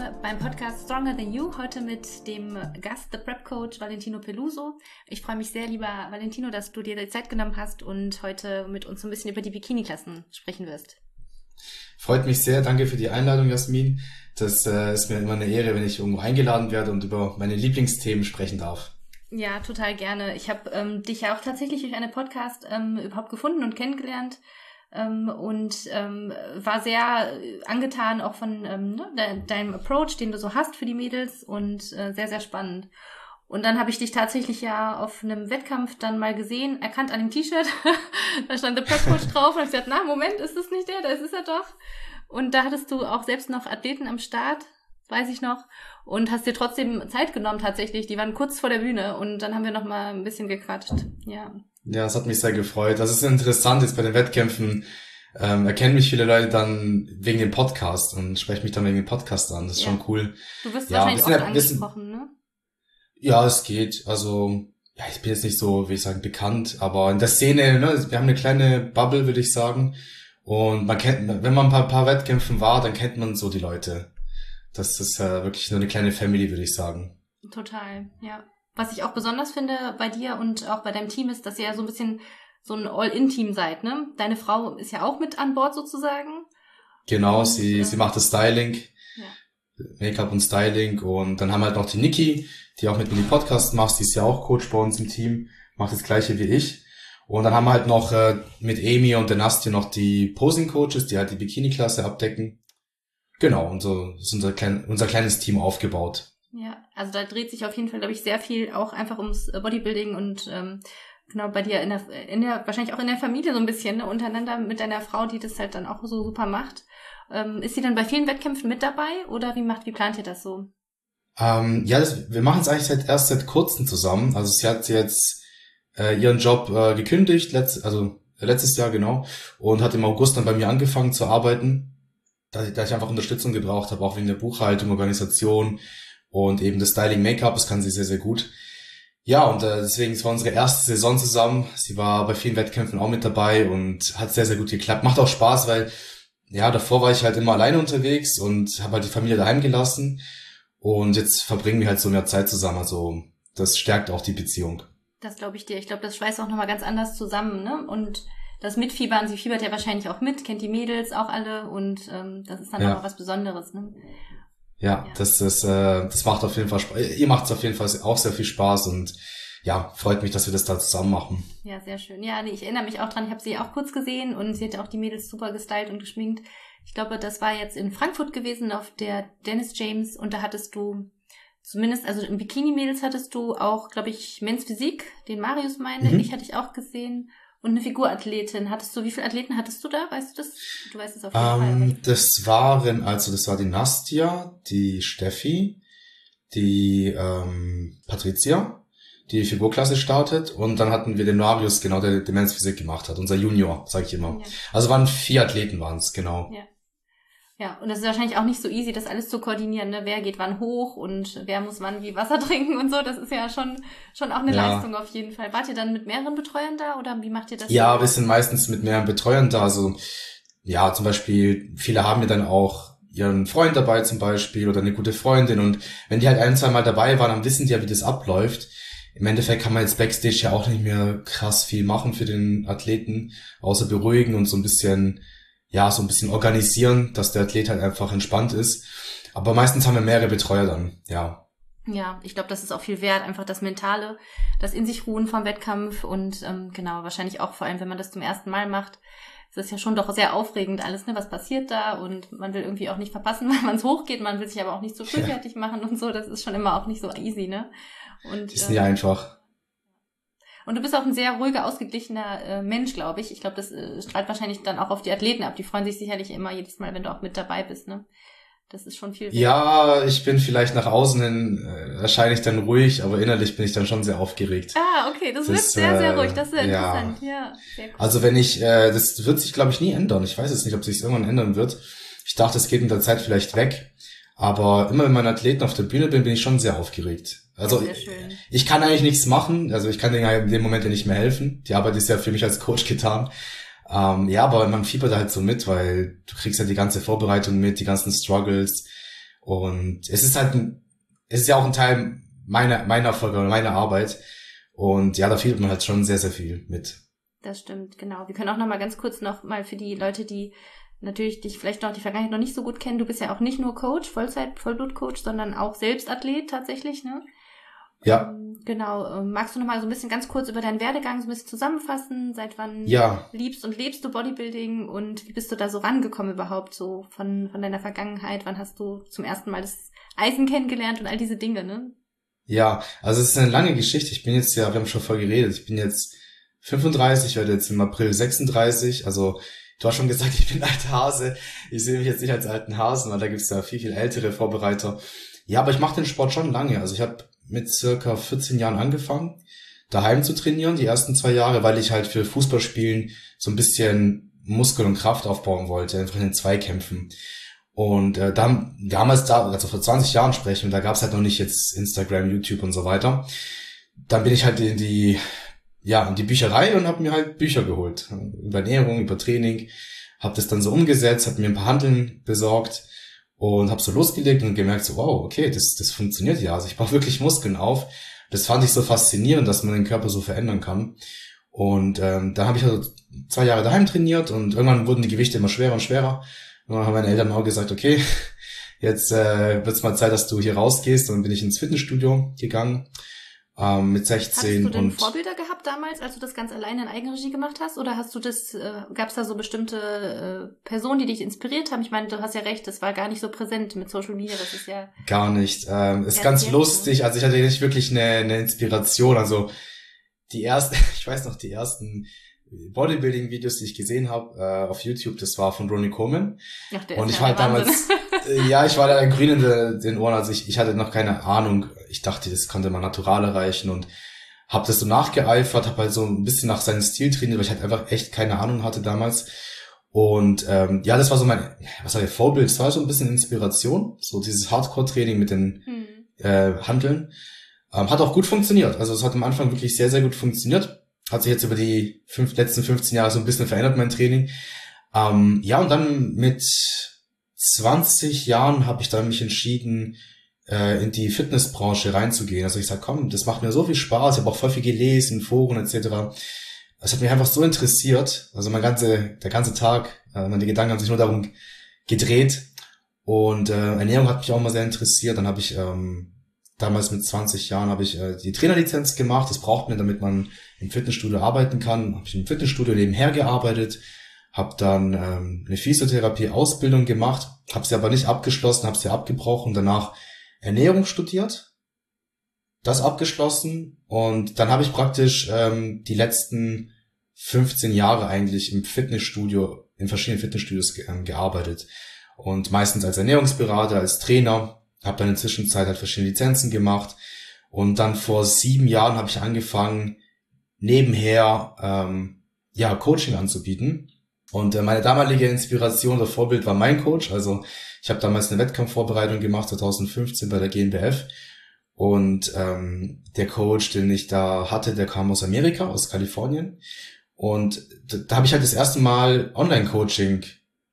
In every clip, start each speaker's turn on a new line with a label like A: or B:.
A: beim Podcast Stronger Than You, heute mit dem Gast, The Prep Coach Valentino Peluso. Ich freue mich sehr, lieber Valentino, dass du dir die Zeit genommen hast und heute mit uns so ein bisschen über die Bikini-Klassen sprechen wirst.
B: Freut mich sehr, danke für die Einladung, Jasmin. Das ist mir immer eine Ehre, wenn ich irgendwo eingeladen werde und über meine Lieblingsthemen sprechen darf.
A: Ja, total gerne. Ich habe dich ja auch tatsächlich durch einen Podcast überhaupt gefunden und kennengelernt. Und war sehr angetan auch von deinem Approach, den du so hast für die Mädels und sehr, sehr spannend. Und dann habe ich dich tatsächlich ja auf einem Wettkampf dann mal gesehen, erkannt an dem T-Shirt, da stand der Prep Coach drauf und habe gesagt, na Moment, ist das nicht der, das ist er doch. Und da hattest du auch selbst noch Athleten am Start, weiß ich noch, und hast dir trotzdem Zeit genommen tatsächlich, die waren kurz vor der Bühne und dann haben wir noch mal ein bisschen gequatscht, ja.
B: Ja, es hat mich sehr gefreut. Das ist interessant, jetzt bei den Wettkämpfen erkennen mich viele Leute dann wegen dem Podcast und sprechen mich dann wegen dem Podcast an. Das ist schon cool.
A: Du wirst wahrscheinlich oft angesprochen, ne?
B: Ja, es geht. Also, ja, ich bin jetzt nicht so, wie ich sagen, bekannt, aber in der Szene, ne, wir haben eine kleine Bubble, würde ich sagen. Und man kennt, wenn man ein paar Wettkämpfen war, dann kennt man so die Leute. Das ist wirklich nur eine kleine Family, würde ich sagen.
A: Total, ja. Was ich auch besonders finde bei dir und auch bei deinem Team ist, dass ihr ja so ein bisschen so ein All-In-Team seid, ne? Deine Frau ist ja auch mit an Bord sozusagen.
B: Genau, und, sie macht das Styling,
A: ja.
B: Make-up und Styling, und dann haben wir halt noch die Niki, die auch mit mir die Podcast macht, die ist ja auch Coach bei uns im Team, macht das Gleiche wie ich. Und dann haben wir halt noch mit Amy und der Nastja noch die Posing-Coaches, die halt die Bikini-Klasse abdecken. Genau, und so ist unser kleines Team aufgebaut.
A: Ja, also da dreht sich auf jeden Fall, glaube ich, sehr viel auch einfach ums Bodybuilding und genau bei dir in der wahrscheinlich auch in der Familie so ein bisschen, ne, untereinander mit deiner Frau, die das halt dann auch so super macht. Ist sie dann bei vielen Wettkämpfen mit dabei oder wie plant ihr das so?
B: Wir machen es eigentlich erst seit kurzem zusammen. Also sie hat jetzt ihren Job gekündigt, letztes Jahr genau, und hat im August dann bei mir angefangen zu arbeiten, da ich einfach Unterstützung gebraucht habe, auch wegen der Buchhaltung, Organisation und eben das Styling, Make-up, das kann sie sehr, sehr gut. Ja, und deswegen, es war unsere erste Saison zusammen. Sie war bei vielen Wettkämpfen auch mit dabei und hat sehr, sehr gut geklappt. Macht auch Spaß, weil ja, davor war ich halt immer alleine unterwegs und habe halt die Familie daheim gelassen. Und jetzt verbringen wir halt so mehr Zeit zusammen. Also das stärkt auch die Beziehung.
A: Das glaube ich dir. Ich glaube, das schweißt auch nochmal ganz anders zusammen, ne? Und das Mitfiebern, sie fiebert ja wahrscheinlich auch mit, kennt die Mädels auch alle und das ist dann auch was Besonderes, ne?
B: Ja, das macht auf jeden Fall Spaß. Ihr macht es auf jeden Fall auch sehr viel Spaß und ja, freut mich, dass wir das da zusammen machen.
A: Ja, sehr schön. Ja, nee, ich erinnere mich auch dran, ich habe sie auch kurz gesehen und sie hat auch die Mädels super gestylt und geschminkt. Ich glaube, das war jetzt in Frankfurt gewesen auf der Dennis James und da hattest du zumindest, also im Bikini-Mädels hattest du auch, glaube ich, Men's Physik, den Marius meine ich, hatte ich auch gesehen. Und eine Figurathletin. Wie viele Athleten hattest du da? Weißt du das? Du weißt es auf jeden Fall.
B: Das war die Nastja, die Steffi, die Patricia, die Figurklasse startet, und dann hatten wir den Marius, genau, der Men's Physik gemacht hat, unser Junior, sag ich immer. Ja. Also 4 Athleten waren's, genau.
A: Ja. Ja, und das ist wahrscheinlich auch nicht so easy, das alles zu koordinieren, ne? Wer geht wann hoch und wer muss wann wie Wasser trinken und so. Das ist ja schon auch eine Leistung auf jeden Fall. Wart ihr dann mit mehreren Betreuern da oder wie macht ihr das?
B: Ja, wir sind meistens mit mehreren Betreuern da. Also ja, zum Beispiel, viele haben ja dann auch ihren Freund dabei zum Beispiel oder eine gute Freundin, und wenn die halt 1-2 Mal dabei waren, dann wissen die ja, wie das abläuft. Im Endeffekt kann man jetzt Backstage ja auch nicht mehr krass viel machen für den Athleten, außer beruhigen und so ein bisschen organisieren, dass der Athlet halt einfach entspannt ist. Aber meistens haben wir mehrere Betreuer dann, ja.
A: Ja, ich glaube, das ist auch viel wert, einfach das Mentale, das in sich ruhen vom Wettkampf und genau, wahrscheinlich auch vor allem, wenn man das zum ersten Mal macht, ist es ja schon doch sehr aufregend alles, ne, was passiert da, und man will irgendwie auch nicht verpassen, weil man es hochgeht, man will sich aber auch nicht zu früh fertig machen und so, das ist schon immer auch nicht so easy, ne. Und
B: ist nicht einfach.
A: Und du bist auch ein sehr ruhiger, ausgeglichener Mensch, glaube ich. Ich glaube, das strahlt wahrscheinlich dann auch auf die Athleten ab. Die freuen sich sicherlich immer jedes Mal, wenn du auch mit dabei bist, ne? Das ist schon viel wert.
B: Ja, ich bin vielleicht nach außen hin erscheine ich dann ruhig, aber innerlich bin ich dann schon sehr aufgeregt.
A: Ah, okay, das wird sehr, sehr ruhig. Das ist sehr interessant. Ja, sehr cool.
B: Also wenn das wird sich, glaube ich, nie ändern. Ich weiß jetzt nicht, ob sich irgendwann ändern wird. Ich dachte, es geht mit der Zeit vielleicht weg. Aber immer wenn meine Athleten auf der Bühne bin ich schon sehr aufgeregt. Also ich kann eigentlich nichts machen, also ich kann denen in dem Moment ja nicht mehr helfen. Die Arbeit ist ja für mich als Coach getan. Aber man fiebert da halt so mit, weil du kriegst ja die ganze Vorbereitung mit, die ganzen Struggles. Und es ist halt es ist ja auch ein Teil meiner Erfolge oder meiner Arbeit. Und ja, da fehlt man halt schon sehr, sehr viel mit.
A: Das stimmt, genau. Wir können auch noch mal ganz kurz noch mal für die Leute, die natürlich dich vielleicht noch die Vergangenheit noch nicht so gut kennen, du bist ja auch nicht nur Coach, Vollblutcoach, sondern auch selbst Athlet tatsächlich, ne?
B: Ja.
A: Genau. Magst du noch mal so ein bisschen ganz kurz über deinen Werdegang so ein bisschen zusammenfassen? Seit wann liebst und lebst du Bodybuilding und wie bist du da so rangekommen überhaupt so von deiner Vergangenheit? Wann hast du zum ersten Mal das Eisen kennengelernt und all diese Dinge, ne?
B: Ja, also es ist eine lange Geschichte. Ich bin jetzt wir haben schon voll geredet, ich bin jetzt 35, werde jetzt im April 36, also du hast schon gesagt, ich bin ein alter Hase. Ich sehe mich jetzt nicht als alten Hasen, weil da gibt's ja viel, viel ältere Vorbereiter. Ja, aber ich mache den Sport schon lange. Also ich habe mit circa 14 Jahren angefangen, daheim zu trainieren, die ersten 2 Jahre, weil ich halt für Fußballspielen so ein bisschen Muskel und Kraft aufbauen wollte, einfach in den Zweikämpfen. Und damals, also vor 20 Jahren sprechen, da gab's halt noch nicht jetzt Instagram, YouTube und so weiter. Dann bin ich halt in die Bücherei und habe mir halt Bücher geholt. Über Ernährung, über Training. Habe das dann so umgesetzt, habe mir ein paar Hanteln besorgt und habe so losgelegt und gemerkt, so wow, okay, das funktioniert ja. Also ich baue wirklich Muskeln auf. Das fand ich so faszinierend, dass man den Körper so verändern kann. Und dann habe ich also 2 Jahre daheim trainiert und irgendwann wurden die Gewichte immer schwerer und schwerer. Und dann haben meine Eltern auch gesagt, okay, jetzt wird's mal Zeit, dass du hier rausgehst. Und dann bin ich ins Fitnessstudio gegangen. Mit 16.
A: Hattest du denn Vorbilder gehabt damals, als du das ganz alleine in Eigenregie gemacht hast? Oder hast du gab es da so bestimmte Personen, die dich inspiriert haben? Ich meine, du hast ja recht, das war gar nicht so präsent mit Social Media, das ist ja...
B: Gar nicht. Ist ganz lustig, also ich hatte nicht wirklich eine Inspiration, also die ersten Bodybuilding-Videos, die ich gesehen habe auf YouTube, das war von Ronnie Coleman.
A: Ach, der
B: und
A: ist
B: ich
A: ja
B: war damals, ich war da ein Grün in den Ohren, also ich hatte noch keine Ahnung. Ich dachte, das konnte man natural erreichen und habe das so nachgeeifert, habe halt so ein bisschen nach seinem Stil trainiert, weil ich halt einfach echt keine Ahnung hatte damals. Und das war so Vorbild, das war so ein bisschen Inspiration, so dieses Hardcore-Training mit den Hanteln. Hat auch gut funktioniert, also es hat am Anfang wirklich sehr, sehr gut funktioniert. Hat sich jetzt über die letzten 15 Jahre so ein bisschen verändert, mein Training. Und dann mit 20 Jahren habe ich dann mich entschieden, in die Fitnessbranche reinzugehen. Also ich sag, komm, das macht mir so viel Spaß. Ich habe auch voll viel gelesen, Foren etc. Es hat mich einfach so interessiert. Also der ganze Tag, meine Gedanken haben sich nur darum gedreht. Und Ernährung hat mich auch immer sehr interessiert. Dann habe ich damals mit 20 Jahren habe ich die Trainerlizenz gemacht. Das braucht man, damit man im Fitnessstudio arbeiten kann. Habe ich im Fitnessstudio nebenher gearbeitet, habe dann eine Physiotherapie-Ausbildung gemacht, habe sie aber nicht abgeschlossen, habe sie abgebrochen, danach Ernährung studiert, das abgeschlossen und dann habe ich praktisch die letzten 15 Jahre eigentlich in verschiedenen Fitnessstudios gearbeitet und meistens als Ernährungsberater, als Trainer. Habe dann in der Zwischenzeit halt verschiedene Lizenzen gemacht und dann vor 7 Jahren habe ich angefangen, nebenher Coaching anzubieten. Und meine damalige Inspiration oder Vorbild war mein Coach. Also ich habe damals eine Wettkampfvorbereitung gemacht, 2015 bei der GmbF. Und der Coach, den ich da hatte, der kam aus Amerika, aus Kalifornien. Und da habe ich halt das erste Mal Online-Coaching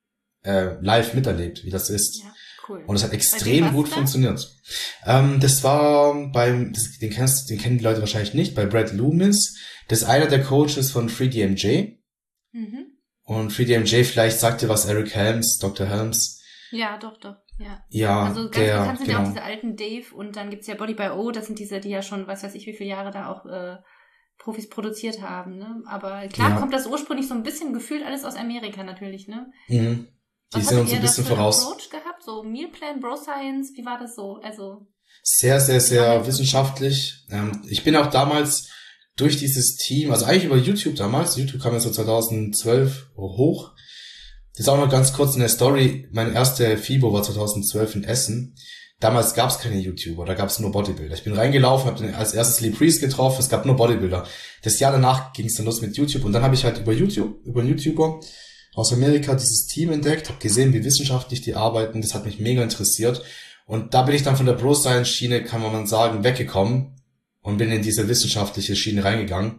B: live miterlebt, wie das ist. Ja. Cool. Und es hat extrem gut funktioniert. Das war den kennen die Leute wahrscheinlich nicht, bei Brad Loomis. Das ist einer der Coaches von 3DMJ. Mhm. Und 3DMJ, vielleicht sagt dir was Eric Helms, Dr. Helms.
A: Ja, doch, ja.
B: Ja,
A: also ganz bekannt sind ja auch diese alten Dave und dann gibt's ja Body by O, das sind diese, die ja schon, was weiß ich, wie viele Jahre da auch Profis produziert haben, ne? Aber klar kommt das ursprünglich so ein bisschen gefühlt alles aus Amerika natürlich, ne?
B: Mhm. Die sind uns ein bisschen voraus.
A: Approach gehabt? So Mealplan, Bro Science, wie war das so? Also
B: sehr, sehr, sehr wissenschaftlich. Ich bin auch damals durch dieses Team, also eigentlich über YouTube damals, YouTube kam ja so 2012 hoch. Das ist auch noch ganz kurz in der Story, meine erste FIBO war 2012 in Essen. Damals gab es keine YouTuber, da gab es nur Bodybuilder. Ich bin reingelaufen, habe als erstes Lee Priest getroffen, es gab nur Bodybuilder. Das Jahr danach ging es dann los mit YouTube und dann habe ich halt über einen YouTuber aus Amerika dieses Team entdeckt, habe gesehen, wie wissenschaftlich die arbeiten, das hat mich mega interessiert und da bin ich dann von der Bro-Science-Schiene, kann man sagen, weggekommen und bin in diese wissenschaftliche Schiene reingegangen.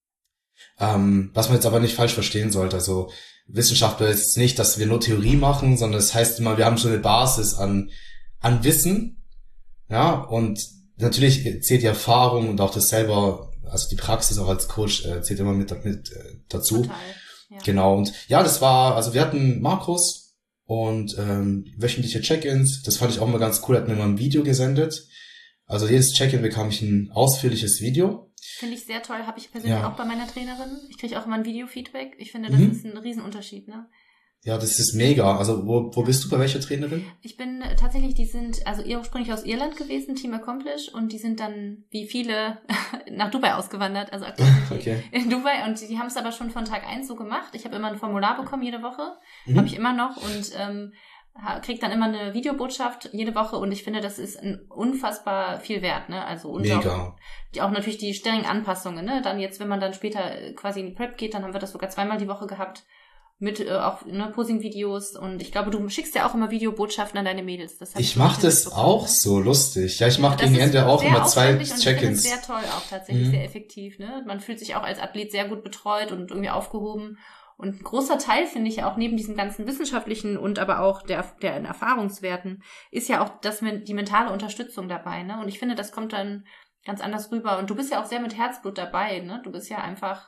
B: Was man jetzt aber nicht falsch verstehen sollte, also Wissenschaft ist nicht, dass wir nur Theorie machen, sondern es heißt immer, wir haben schon eine Basis an an Wissen, ja, und natürlich zählt die Erfahrung und auch das selber, also die Praxis auch als Coach zählt immer mit dazu.
A: Total. Ja.
B: Genau, und ja, das war, also wir hatten Makros und wöchentliche Check-ins, das fand ich auch mal ganz cool, hat mir mal ein Video gesendet. Also jedes Check-in bekam ich ein ausführliches Video.
A: Finde ich sehr toll, habe ich persönlich auch bei meiner Trainerin. Ich kriege auch immer ein Video-Feedback. Ich finde, das ist ein Riesenunterschied, ne?
B: Ja, das ist mega. Also wo bist du, bei welcher Trainerin?
A: Ich bin tatsächlich, die sind also ursprünglich aus Irland gewesen, Team Accomplish, und die sind dann, wie viele, nach Dubai ausgewandert, also aktuell
B: okay.
A: in Dubai, und die haben es aber schon von Tag 1 so gemacht. Ich habe immer ein Formular bekommen jede Woche, habe ich immer noch, und krieg dann immer eine Videobotschaft jede Woche, und ich finde, das ist unfassbar viel wert, ne? Also und
B: mega.
A: Auch natürlich die strengen Anpassungen, ne? Dann jetzt, wenn man dann später quasi in die Prep geht, dann haben wir das sogar 2-mal die Woche gehabt mit auch Posing-Videos, und ich glaube, du schickst ja auch immer Videobotschaften an deine Mädels. Das
B: ich mache das auch so lustig. Ja, ich mache gegen Ende auch immer 2 Check-ins.
A: Ich finde das sehr toll auch tatsächlich, sehr effektiv, ne? Man fühlt sich auch als Athlet sehr gut betreut und irgendwie aufgehoben. Und ein großer Teil, finde ich, auch neben diesen ganzen wissenschaftlichen und aber auch der Erfahrungswerten, ist ja auch die mentale Unterstützung dabei, ne? Und ich finde, das kommt dann ganz anders rüber. Und du bist ja auch sehr mit Herzblut dabei, ne? Du bist ja einfach,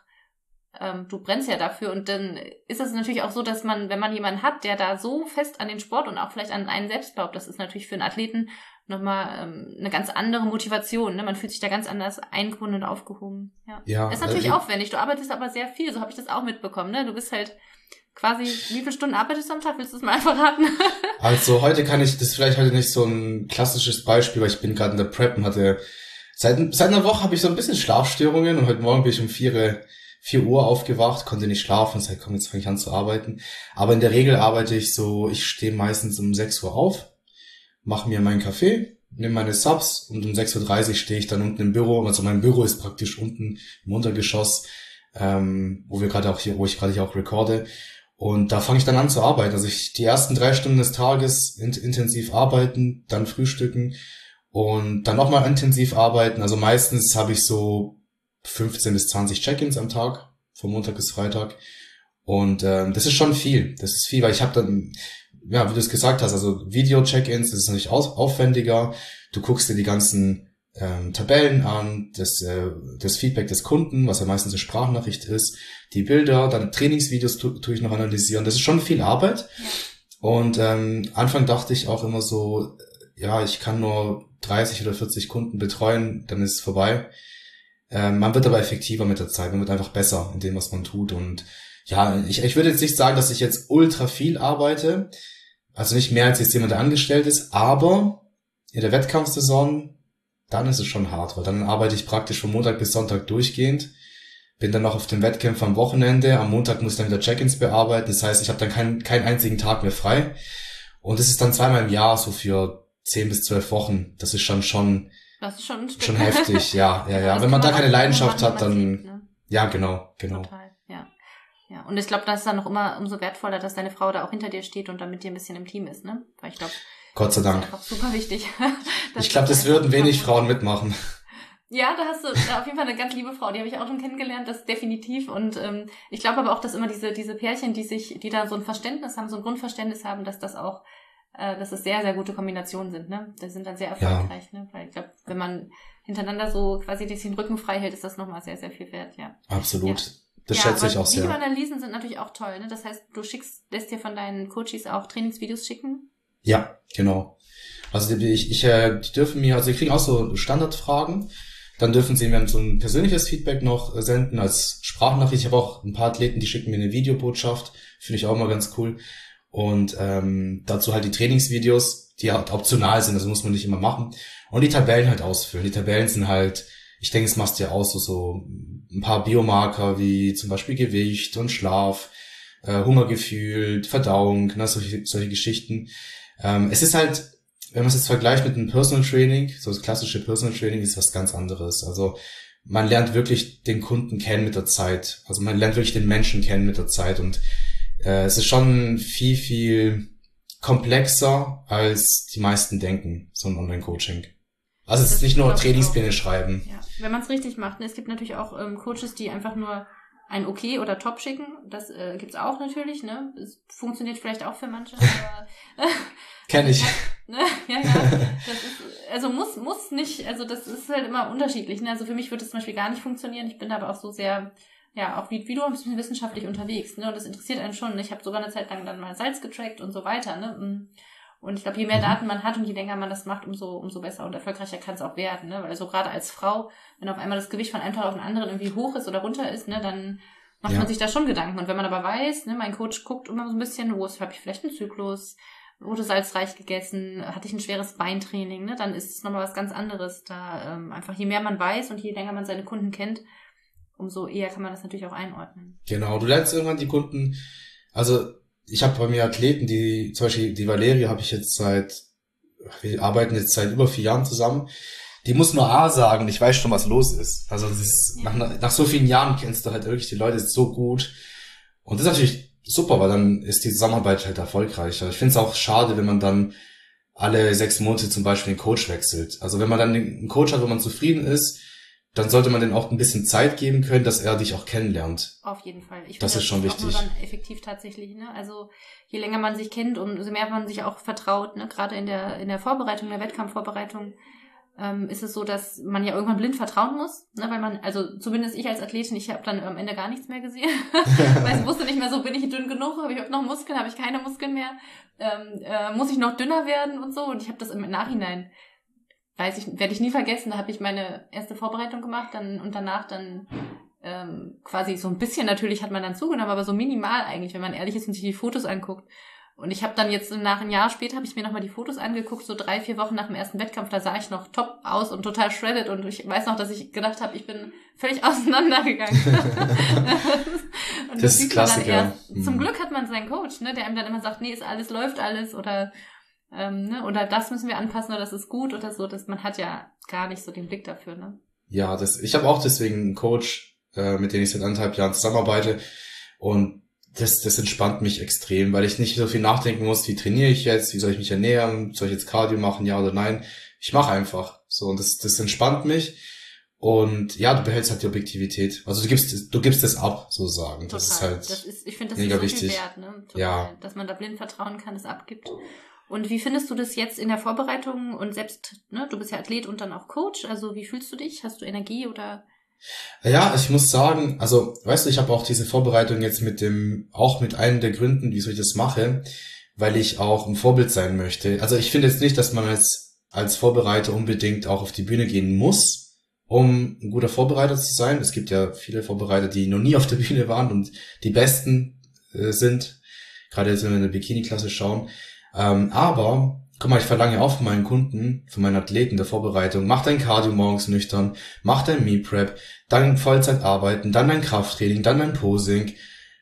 A: du brennst ja dafür. Und dann ist es natürlich auch so, dass man, wenn man jemanden hat, der da so fest an den Sport und auch vielleicht an einen selbst glaubt, das ist natürlich für einen Athleten nochmal eine ganz andere Motivation, ne? Man fühlt sich da ganz anders eingebunden und aufgehoben. Ja. Ist natürlich aufwendig. Du arbeitest aber sehr viel, so habe ich das auch mitbekommen, ne? Du bist halt quasi, wie viele Stunden arbeitest du am Tag? Willst du es mal verraten?
B: Also heute kann ich, das ist vielleicht heute nicht so ein klassisches Beispiel, weil ich bin gerade in der Prep und hatte, seit einer Woche habe ich so ein bisschen Schlafstörungen, und heute Morgen bin ich um 4 Uhr aufgewacht, konnte nicht schlafen, sag, komm, jetzt fange ich an zu arbeiten. Aber in der Regel arbeite ich so, ich stehe meistens um 6 Uhr auf, mache mir meinen Kaffee, nehme meine Subs, und um 6:30 Uhr stehe ich dann unten im Büro. Also mein Büro ist praktisch unten im Untergeschoss, wo ich gerade hier auch recorde. Und da fange ich dann an zu arbeiten. Also die ersten 3 Stunden des Tages intensiv arbeiten, dann frühstücken und dann nochmal intensiv arbeiten. Also meistens habe ich so 15 bis 20 Check-ins am Tag, von Montag bis Freitag. Und das ist schon viel. Das ist viel, weil ich habe dann, ja, wie du es gesagt hast, also Video-Check-ins, das ist natürlich aufwendiger. Du guckst dir die ganzen Tabellen an, das Feedback des Kunden, was ja meistens eine Sprachnachricht ist, die Bilder, dann Trainingsvideos tue ich noch analysieren. Das ist schon viel Arbeit. Ja. Und Anfang dachte ich auch immer so, ja, ich kann nur 30 oder 40 Kunden betreuen, dann ist es vorbei. Man wird aber effektiver mit der Zeit, man wird einfach besser in dem, was man tut. Und ja, ich würde jetzt nicht sagen, dass ich jetzt ultra viel arbeite, also nicht mehr als jetzt jemand, der angestellt ist, aber in der Wettkampfsaison, dann ist es schon hart, weil dann arbeite ich praktisch von Montag bis Sonntag durchgehend, bin dann noch auf dem Wettkampf am Wochenende, am Montag muss ich dann wieder Check-ins bearbeiten, das heißt, ich habe dann keinen einzigen Tag mehr frei, und das ist dann 2-mal im Jahr, so für 10 bis 12 Wochen, das ist schon
A: das ist schon
B: heftig, ja. Wenn man da keine Leidenschaft hat, dann, sieht, ne? Ja, genau.
A: Total, ja. Und ich glaube, das ist dann noch immer umso wertvoller, dass deine Frau da auch hinter dir steht und dann mit dir ein bisschen im Team ist, ne? Weil ich glaube,
B: Gott sei Dank.
A: Das ist einfach super wichtig.
B: Ich glaube, das würden wenig Frauen mitmachen.
A: Ja, da hast du auf jeden Fall eine ganz liebe Frau, die habe ich auch schon kennengelernt, das definitiv. Und ich glaube aber auch, dass immer diese Pärchen, die da so ein Verständnis haben, so ein Grundverständnis haben, dass das auch, dass es sehr, sehr gute Kombinationen sind, ne? Das sind dann sehr erfolgreich, ne? Weil ich glaube, wenn man hintereinander so quasi den Rücken frei hält, ist das nochmal sehr, sehr viel wert, ja.
B: Absolut. Ja. Das schätze ich auch sehr.
A: Videoanalysen sind natürlich auch toll, ne? Das heißt, lässt dir von deinen Coaches auch Trainingsvideos schicken?
B: Ja, genau. Also die dürfen mir, also die kriegen auch so Standardfragen, dann dürfen sie mir so ein persönliches Feedback noch senden als Sprachnachricht. Ich habe auch ein paar Athleten, die schicken mir eine Videobotschaft, finde ich auch immer ganz cool. Und dazu halt die Trainingsvideos, die halt optional sind, also muss man nicht immer machen. Und die Tabellen halt ausfüllen. Die Tabellen sind halt, ich denke, es machst du ja auch so ein paar Biomarker wie zum Beispiel Gewicht und Schlaf, Hungergefühl, Verdauung, ne, solche Geschichten. Es ist halt, wenn man es jetzt vergleicht mit einem Personal Training, so das klassische Personal Training ist was ganz anderes. Also man lernt wirklich den Kunden kennen mit der Zeit. Also man lernt wirklich den Menschen kennen mit der Zeit, und es ist schon viel, viel komplexer, als die meisten denken, so ein Online-Coaching. Also es ist nicht nur Trainingspläne schreiben.
A: Ja. Wenn man es richtig macht. Ne? Es gibt natürlich auch Coaches, die einfach nur ein Okay oder Top schicken. Das gibt's auch natürlich. Ne? Es funktioniert vielleicht auch für manche. Aber
B: Kenn ich.
A: Ne? Ja, das ist, also muss nicht, also das ist halt immer unterschiedlich. Ne? Also für mich würde es zum Beispiel gar nicht funktionieren. Ich bin aber auch so sehr, ja, auch wie du ein bisschen wissenschaftlich unterwegs, ne? Und das interessiert einen schon. Ich habe sogar eine Zeit lang dann mal Salz getrackt und so weiter, ne? Und ich glaube, je mehr Daten man hat und je länger man das macht, umso besser und erfolgreicher kann es auch werden, ne? Weil so gerade als Frau, wenn auf einmal das Gewicht von einem Tag auf den anderen irgendwie hoch ist oder runter ist, ne, dann macht man sich da schon Gedanken. Und wenn man aber weiß, ne, mein Coach guckt immer so ein bisschen, habe ich vielleicht einen Zyklus, wurde salzreich gegessen, hatte ich ein schweres Beintraining, ne, dann ist es nochmal was ganz anderes. Da einfach je mehr man weiß und je länger man seine Kunden kennt, umso eher kann man das natürlich auch einordnen.
B: Genau, du lernst irgendwann die Kunden, also ich habe bei mir Athleten, die, zum Beispiel die Valeria habe ich jetzt wir arbeiten jetzt seit über 4 Jahren zusammen, die muss nur A sagen, ich weiß schon, was los ist. Also das ist, nach so vielen Jahren kennst du halt wirklich die Leute so gut. Und das ist natürlich super, weil dann ist die Zusammenarbeit halt erfolgreicher. Ich finde es auch schade, wenn man dann alle 6 Monate zum Beispiel den Coach wechselt. Also wenn man dann einen Coach hat, wo man zufrieden ist, dann sollte man denen auch ein bisschen Zeit geben können, dass er dich auch kennenlernt.
A: Auf jeden Fall.
B: Das ist schon wichtig.
A: Das ist auch nur dann effektiv tatsächlich, ne? Also je länger man sich kennt, umso mehr man sich auch vertraut, ne? Gerade in der Vorbereitung, der Wettkampfvorbereitung, ist es so, dass man ja irgendwann blind vertrauen muss, ne? Weil man, also zumindest ich als Athletin, ich habe dann am Ende gar nichts mehr gesehen, weil ich wusste nicht mehr so, bin ich dünn genug, habe ich noch Muskeln, habe ich keine Muskeln mehr, muss ich noch dünner werden und so, und ich habe das im Nachhinein, werde ich nie vergessen, da habe ich meine erste Vorbereitung gemacht und danach dann quasi so ein bisschen, natürlich hat man dann zugenommen, aber so minimal eigentlich, wenn man ehrlich ist und sich die Fotos anguckt. Und ich habe dann jetzt nach ein Jahr später, habe ich mir nochmal die Fotos angeguckt, so 3-4 Wochen nach dem ersten Wettkampf, da sah ich noch top aus und total shredded und ich weiß noch, dass ich gedacht habe, ich bin völlig auseinandergegangen. Und
B: das ist Klassiker.
A: Zum Glück hat man seinen Coach, ne, der einem dann immer sagt, nee, läuft alles oder ne, oder das müssen wir anpassen oder das ist gut oder so, man hat ja gar nicht so den Blick dafür, ne?
B: Ja, ich habe auch deswegen einen Coach, mit dem ich seit 1,5 Jahren zusammenarbeite und das entspannt mich extrem, weil ich nicht so viel nachdenken muss, wie trainiere ich jetzt, wie soll ich mich ernähren, soll ich jetzt Cardio machen, ja oder nein. Ich mache einfach so und das entspannt mich und ja, du behältst halt die Objektivität. Also du gibst das ab, sozusagen.
A: Total.
B: Das ist halt
A: ich finde, das
B: mega
A: ist so
B: wichtig.
A: Viel wert, ne? Total.
B: Ja.
A: Dass man da blind vertrauen kann, das abgibt. Und wie findest du das jetzt in der Vorbereitung und selbst, ne, du bist ja Athlet und dann auch Coach, also wie fühlst du dich? Hast du Energie oder?
B: Ja, ich muss sagen, also, weißt du, ich habe auch diese Vorbereitung jetzt mit einem der Gründen, wieso ich das mache, weil ich auch ein Vorbild sein möchte. Also ich finde jetzt nicht, dass man als Vorbereiter unbedingt auch auf die Bühne gehen muss, um ein guter Vorbereiter zu sein. Es gibt ja viele Vorbereiter, die noch nie auf der Bühne waren und die Besten sind, gerade jetzt, wenn wir in der Bikini-Klasse schauen. Aber guck mal, ich verlange auch von meinen Kunden, von meinen Athleten der Vorbereitung, mach dein Cardio morgens nüchtern, mach dein Meal-Prep, dann Vollzeit arbeiten, dann dein Krafttraining, dann dein Posing,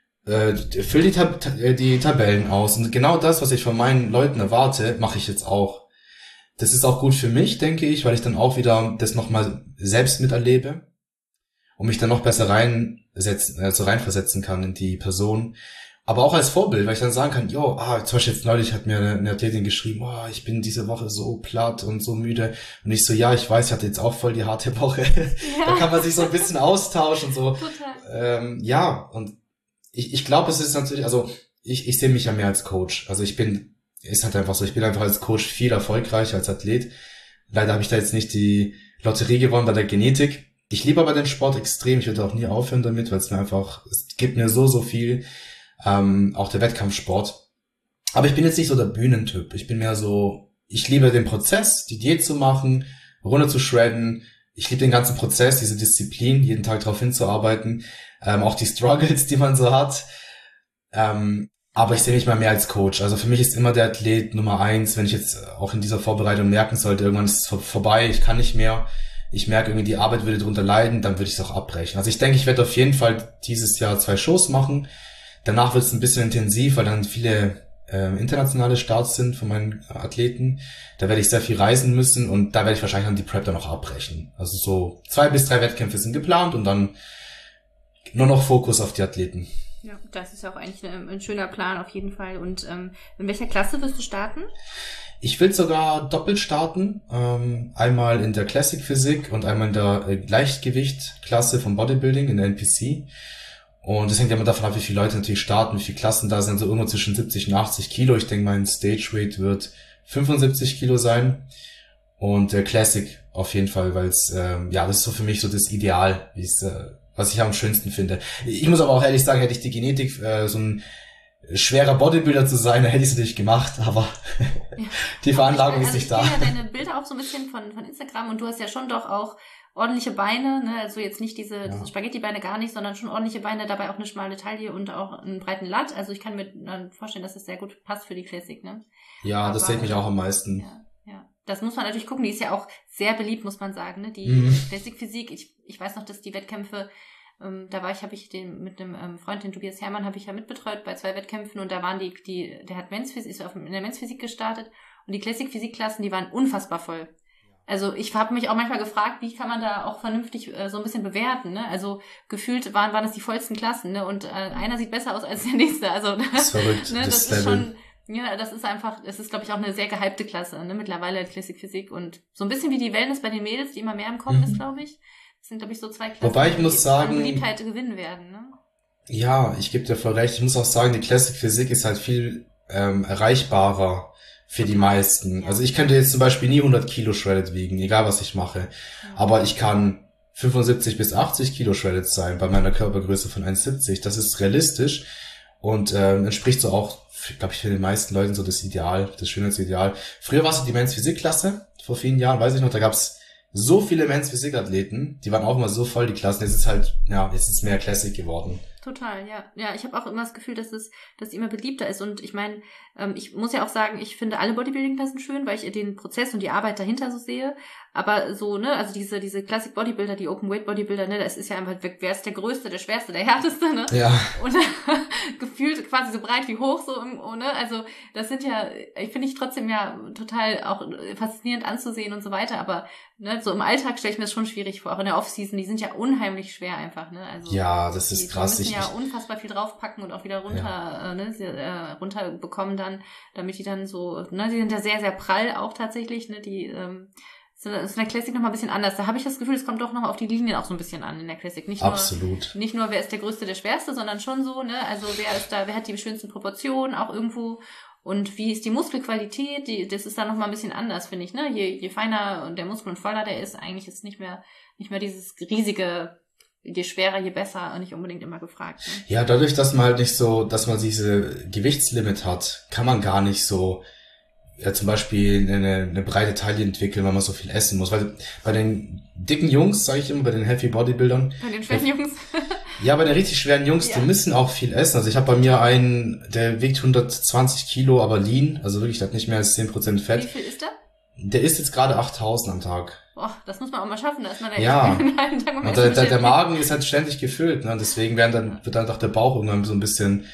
B: füll die Tabellen aus. Und genau das, was ich von meinen Leuten erwarte, mache ich jetzt auch. Das ist auch gut für mich, denke ich, weil ich dann auch wieder das nochmal selbst miterlebe und mich dann noch besser reinversetzen kann in die Person. Aber auch als Vorbild, weil ich dann sagen kann, zum Beispiel jetzt neulich hat mir eine Athletin geschrieben, ich bin diese Woche so platt und so müde. Und ich so, ja, ich weiß, ich hatte jetzt auch voll die harte Woche. Ja. Da kann man sich so ein bisschen austauschen und so. Total. Und ich glaube, es ist natürlich, also ich sehe mich ja mehr als Coach. Also ich bin einfach als Coach viel erfolgreicher als Athlet. Leider habe ich da jetzt nicht die Lotterie gewonnen bei der Genetik. Ich liebe aber den Sport extrem. Ich würde auch nie aufhören damit, weil es gibt mir so viel. Auch der Wettkampfsport. Aber ich bin jetzt nicht so der Bühnentyp. Ich bin mehr so, ich liebe den Prozess, die Diät zu machen, runter zu shredden. Ich liebe den ganzen Prozess, diese Disziplin, jeden Tag darauf hinzuarbeiten. Auch die Struggles, die man so hat. Aber ich sehe mich mal mehr als Coach. Also für mich ist immer der Athlet Nummer 1, wenn ich jetzt auch in dieser Vorbereitung merken sollte, irgendwann ist es vorbei, ich kann nicht mehr. Ich merke irgendwie, die Arbeit würde darunter leiden, dann würde ich es auch abbrechen. Also ich denke, ich werde auf jeden Fall dieses Jahr 2 Shows machen. Danach wird es ein bisschen intensiv, weil dann viele internationale Starts sind von meinen Athleten. Da werde ich sehr viel reisen müssen und da werde ich wahrscheinlich dann die Prep dann auch abbrechen. Also so 2 bis 3 Wettkämpfe sind geplant und dann nur noch Fokus auf die Athleten.
A: Ja, das ist ja auch eigentlich ein schöner Plan auf jeden Fall. Und in welcher Klasse wirst du starten?
B: Ich will sogar doppelt starten. Einmal in der Classic Physik und einmal in der Leichtgewicht-Klasse vom Bodybuilding in der NPC. Und das hängt ja immer davon ab, wie viele Leute natürlich starten, wie viele Klassen da sind, so irgendwo zwischen 70 und 80 Kilo. Ich denke, mein Stage Weight wird 75 Kilo sein. Und Classic auf jeden Fall, weil es, das ist so für mich so das Ideal, was ich am schönsten finde. Ich muss aber auch ehrlich sagen, hätte ich die Genetik, so ein schwerer Bodybuilder zu sein, dann hätte ich es natürlich gemacht, aber die Veranlagung ist nicht da.
A: Ich kenne ja deine Bilder auch so ein bisschen von Instagram und du hast ja schon doch auch ordentliche Beine, ne? Also jetzt nicht diese Spaghetti-Beine gar nicht, sondern schon ordentliche Beine, dabei auch eine schmale Taille und auch einen breiten Latt. Also ich kann mir dann vorstellen, dass das sehr gut passt für die Classic, ne?
B: Ja, aber das zählt mich auch am meisten.
A: Ja. Das muss man natürlich gucken, die ist ja auch sehr beliebt, muss man sagen, ne? Die Classic Physik, ich weiß noch, dass die Wettkämpfe, habe ich den mit einem Freund, den Tobias Herrmann, habe ich ja mitbetreut bei 2 Wettkämpfen und da waren der hat ist in der Men's-Physik gestartet und die Classic-Physik-Klassen, die waren unfassbar voll. Also ich habe mich auch manchmal gefragt, wie kann man da auch vernünftig so ein bisschen bewerten, ne? Also gefühlt waren das die vollsten Klassen, ne? Und einer sieht besser aus als der nächste. Also
B: das ist verrückt,
A: ne? Das ist schon, ja, das ist glaube ich auch eine sehr gehypte Klasse, ne? Mittlerweile Classic Physik und so ein bisschen wie die Wellness bei den Mädels, die immer mehr im Kommen ist, glaube ich. Das sind, glaube ich, so 2 Klassen,
B: wobei ich muss sagen,
A: Beliebtheit gewinnen werden, ne?
B: Ja, ich gebe dir voll recht. Ich muss auch sagen, die Classic Physik ist halt viel erreichbarer für die meisten. Ja. Also ich könnte jetzt zum Beispiel nie 100 Kilo Shredded wiegen, egal was ich mache. Ja. Aber ich kann 75 bis 80 Kilo Shredded sein bei meiner Körpergröße von 1,70. Das ist realistisch und entspricht so auch, glaube ich, für den meisten Leuten so das Ideal, das Schönheitsideal. Früher war es die Men's Physik-Klasse, vor vielen Jahren, weiß ich noch, da gab's so viele Men's Physik-Athleten, die waren auch immer so voll, die Klassen. Jetzt ist mehr Classic geworden.
A: Total, ja. Ja, ich habe auch immer das Gefühl, dass die immer beliebter ist. Und ich meine, ich muss ja auch sagen, ich finde alle Bodybuilding-Klassen schön, weil ich den Prozess und die Arbeit dahinter so sehe. Aber so, ne, also diese Classic Bodybuilder, die Open Weight Bodybuilder, ne, das ist ja einfach, wer ist der Größte, der Schwerste, der Härteste, ne?
B: Ja.
A: Und gefühlt quasi so breit wie hoch, so, ne? Also das sind ja, finde ich trotzdem ja total auch faszinierend anzusehen und so weiter. Aber ne, so im Alltag stelle ich mir das schon schwierig vor. Auch in der Off-Season, die sind ja unheimlich schwer einfach, ne? Also
B: ja, das ist krass.
A: Die müssen ja unfassbar viel draufpacken und auch wieder runter bekommen dann, damit die dann so, ne, die sind ja sehr, sehr prall auch tatsächlich, ne, die ist in der Classic noch mal ein bisschen anders. Da habe ich das Gefühl, es kommt doch noch auf die Linien auch so ein bisschen an in der Classic. Nicht nur, wer ist der Größte, der Schwerste, sondern schon so, ne, also wer hat die schönsten Proportionen auch irgendwo und wie ist die Muskelqualität, das ist dann noch mal ein bisschen anders, finde ich, ne, je feiner der Muskel und voller der ist, eigentlich ist nicht mehr dieses riesige, je schwerer, je besser, nicht unbedingt immer gefragt. Ne?
B: Ja, dadurch, dass man halt nicht so, dass man diese Gewichtslimit hat, kann man gar nicht so zum Beispiel eine breite Taille entwickeln, weil man so viel essen muss. Weil bei den dicken Jungs, sage ich immer, bei den Heavy Bodybuildern.
A: Bei den schweren Jungs.
B: Ja, bei den richtig schweren Jungs, die müssen auch viel essen. Also ich habe bei mir einen, der wiegt 120 Kilo, aber lean, also wirklich, der hat nicht mehr als 10% Fett.
A: Wie viel ist der?
B: Der isst jetzt gerade 8.000 am Tag.
A: Boah, das muss man auch mal schaffen, da ist man
B: einen halben Tag und der Magen ist halt ständig gefüllt, ne? Deswegen wird dann doch der Bauch irgendwann so ein bisschen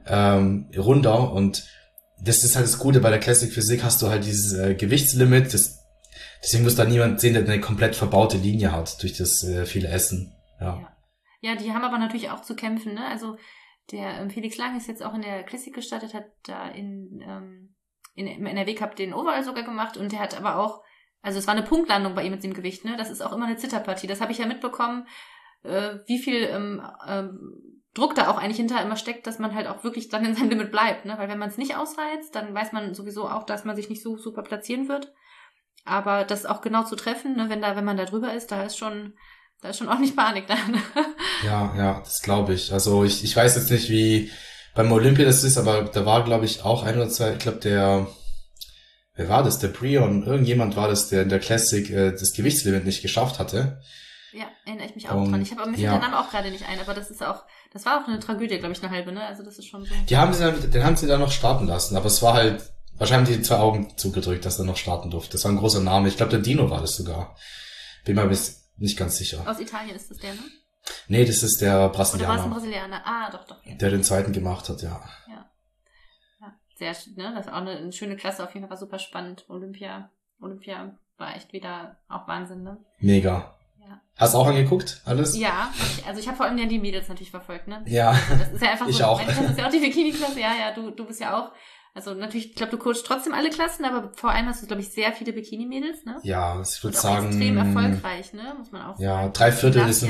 B: runder und das ist halt das Gute, bei der Classic Physik hast du halt dieses Gewichtslimit, deswegen muss da niemand sehen, der eine komplett verbaute Linie hat durch das viele Essen.
A: Ja, die haben aber natürlich auch zu kämpfen, ne? Also der Felix Lang ist jetzt auch in der Classic gestartet, hat da im NRW Cup den Overall sogar gemacht und der hat aber auch, also es war eine Punktlandung bei ihm mit dem Gewicht, ne? Das ist auch immer eine Zitterpartie. Das habe ich ja mitbekommen, wie viel Druck da auch eigentlich hinter immer steckt, dass man halt auch wirklich dann in seinem Limit bleibt, ne? Weil wenn man es nicht ausreizt, dann weiß man sowieso auch, dass man sich nicht so super platzieren wird. Aber das auch genau zu treffen, ne? Wenn man da drüber ist, da ist schon ordentlich Panik dann.
B: Ja, das glaube ich. Also ich weiß jetzt nicht, wie beim Olympia das ist, aber da war, glaube ich, auch ein oder zwei, ich glaube wer war das? Der Brion, irgendjemand war das, der in der Classic das Gewichtslimit nicht geschafft hatte.
A: Ja, erinnere ich mich auch dran. Ich habe aber mir den Namen auch gerade nicht ein, aber das war auch eine Tragödie, glaube ich, eine halbe, ne? Also das ist schon so.
B: Den haben sie dann noch starten lassen, aber es war halt, wahrscheinlich die 2 Augen zugedrückt, dass er noch starten durfte. Das war ein großer Name. Ich glaube, der Dino war das sogar. Bin mir nicht ganz sicher.
A: Aus Italien ist das der, ne?
B: Nee, das ist der Brasilianer.
A: Oder war es ein Brasilianer? Ah, doch. Ja.
B: Der den zweiten gemacht hat, ja.
A: Ja, sehr, ne? Das ist auch eine schöne Klasse, auf jeden Fall war super spannend. Olympia war echt wieder auch Wahnsinn, ne?
B: Mega.
A: Ja.
B: Hast du auch angeguckt, alles?
A: Ja, ich habe vor allem ja die Mädels natürlich verfolgt, ne?
B: Ja,
A: also das ist ja einfach
B: ich
A: so,
B: auch.
A: Das ist ja auch die Bikini-Klasse, ja, du bist ja auch, also natürlich, ich glaube, du coachst trotzdem alle Klassen, aber vor allem hast du, glaube ich, sehr viele Bikini-Mädels, ne?
B: Ja, ich würde sagen.
A: Extrem erfolgreich, ne? Muss man auch sagen.
B: Ja, 3/4 ist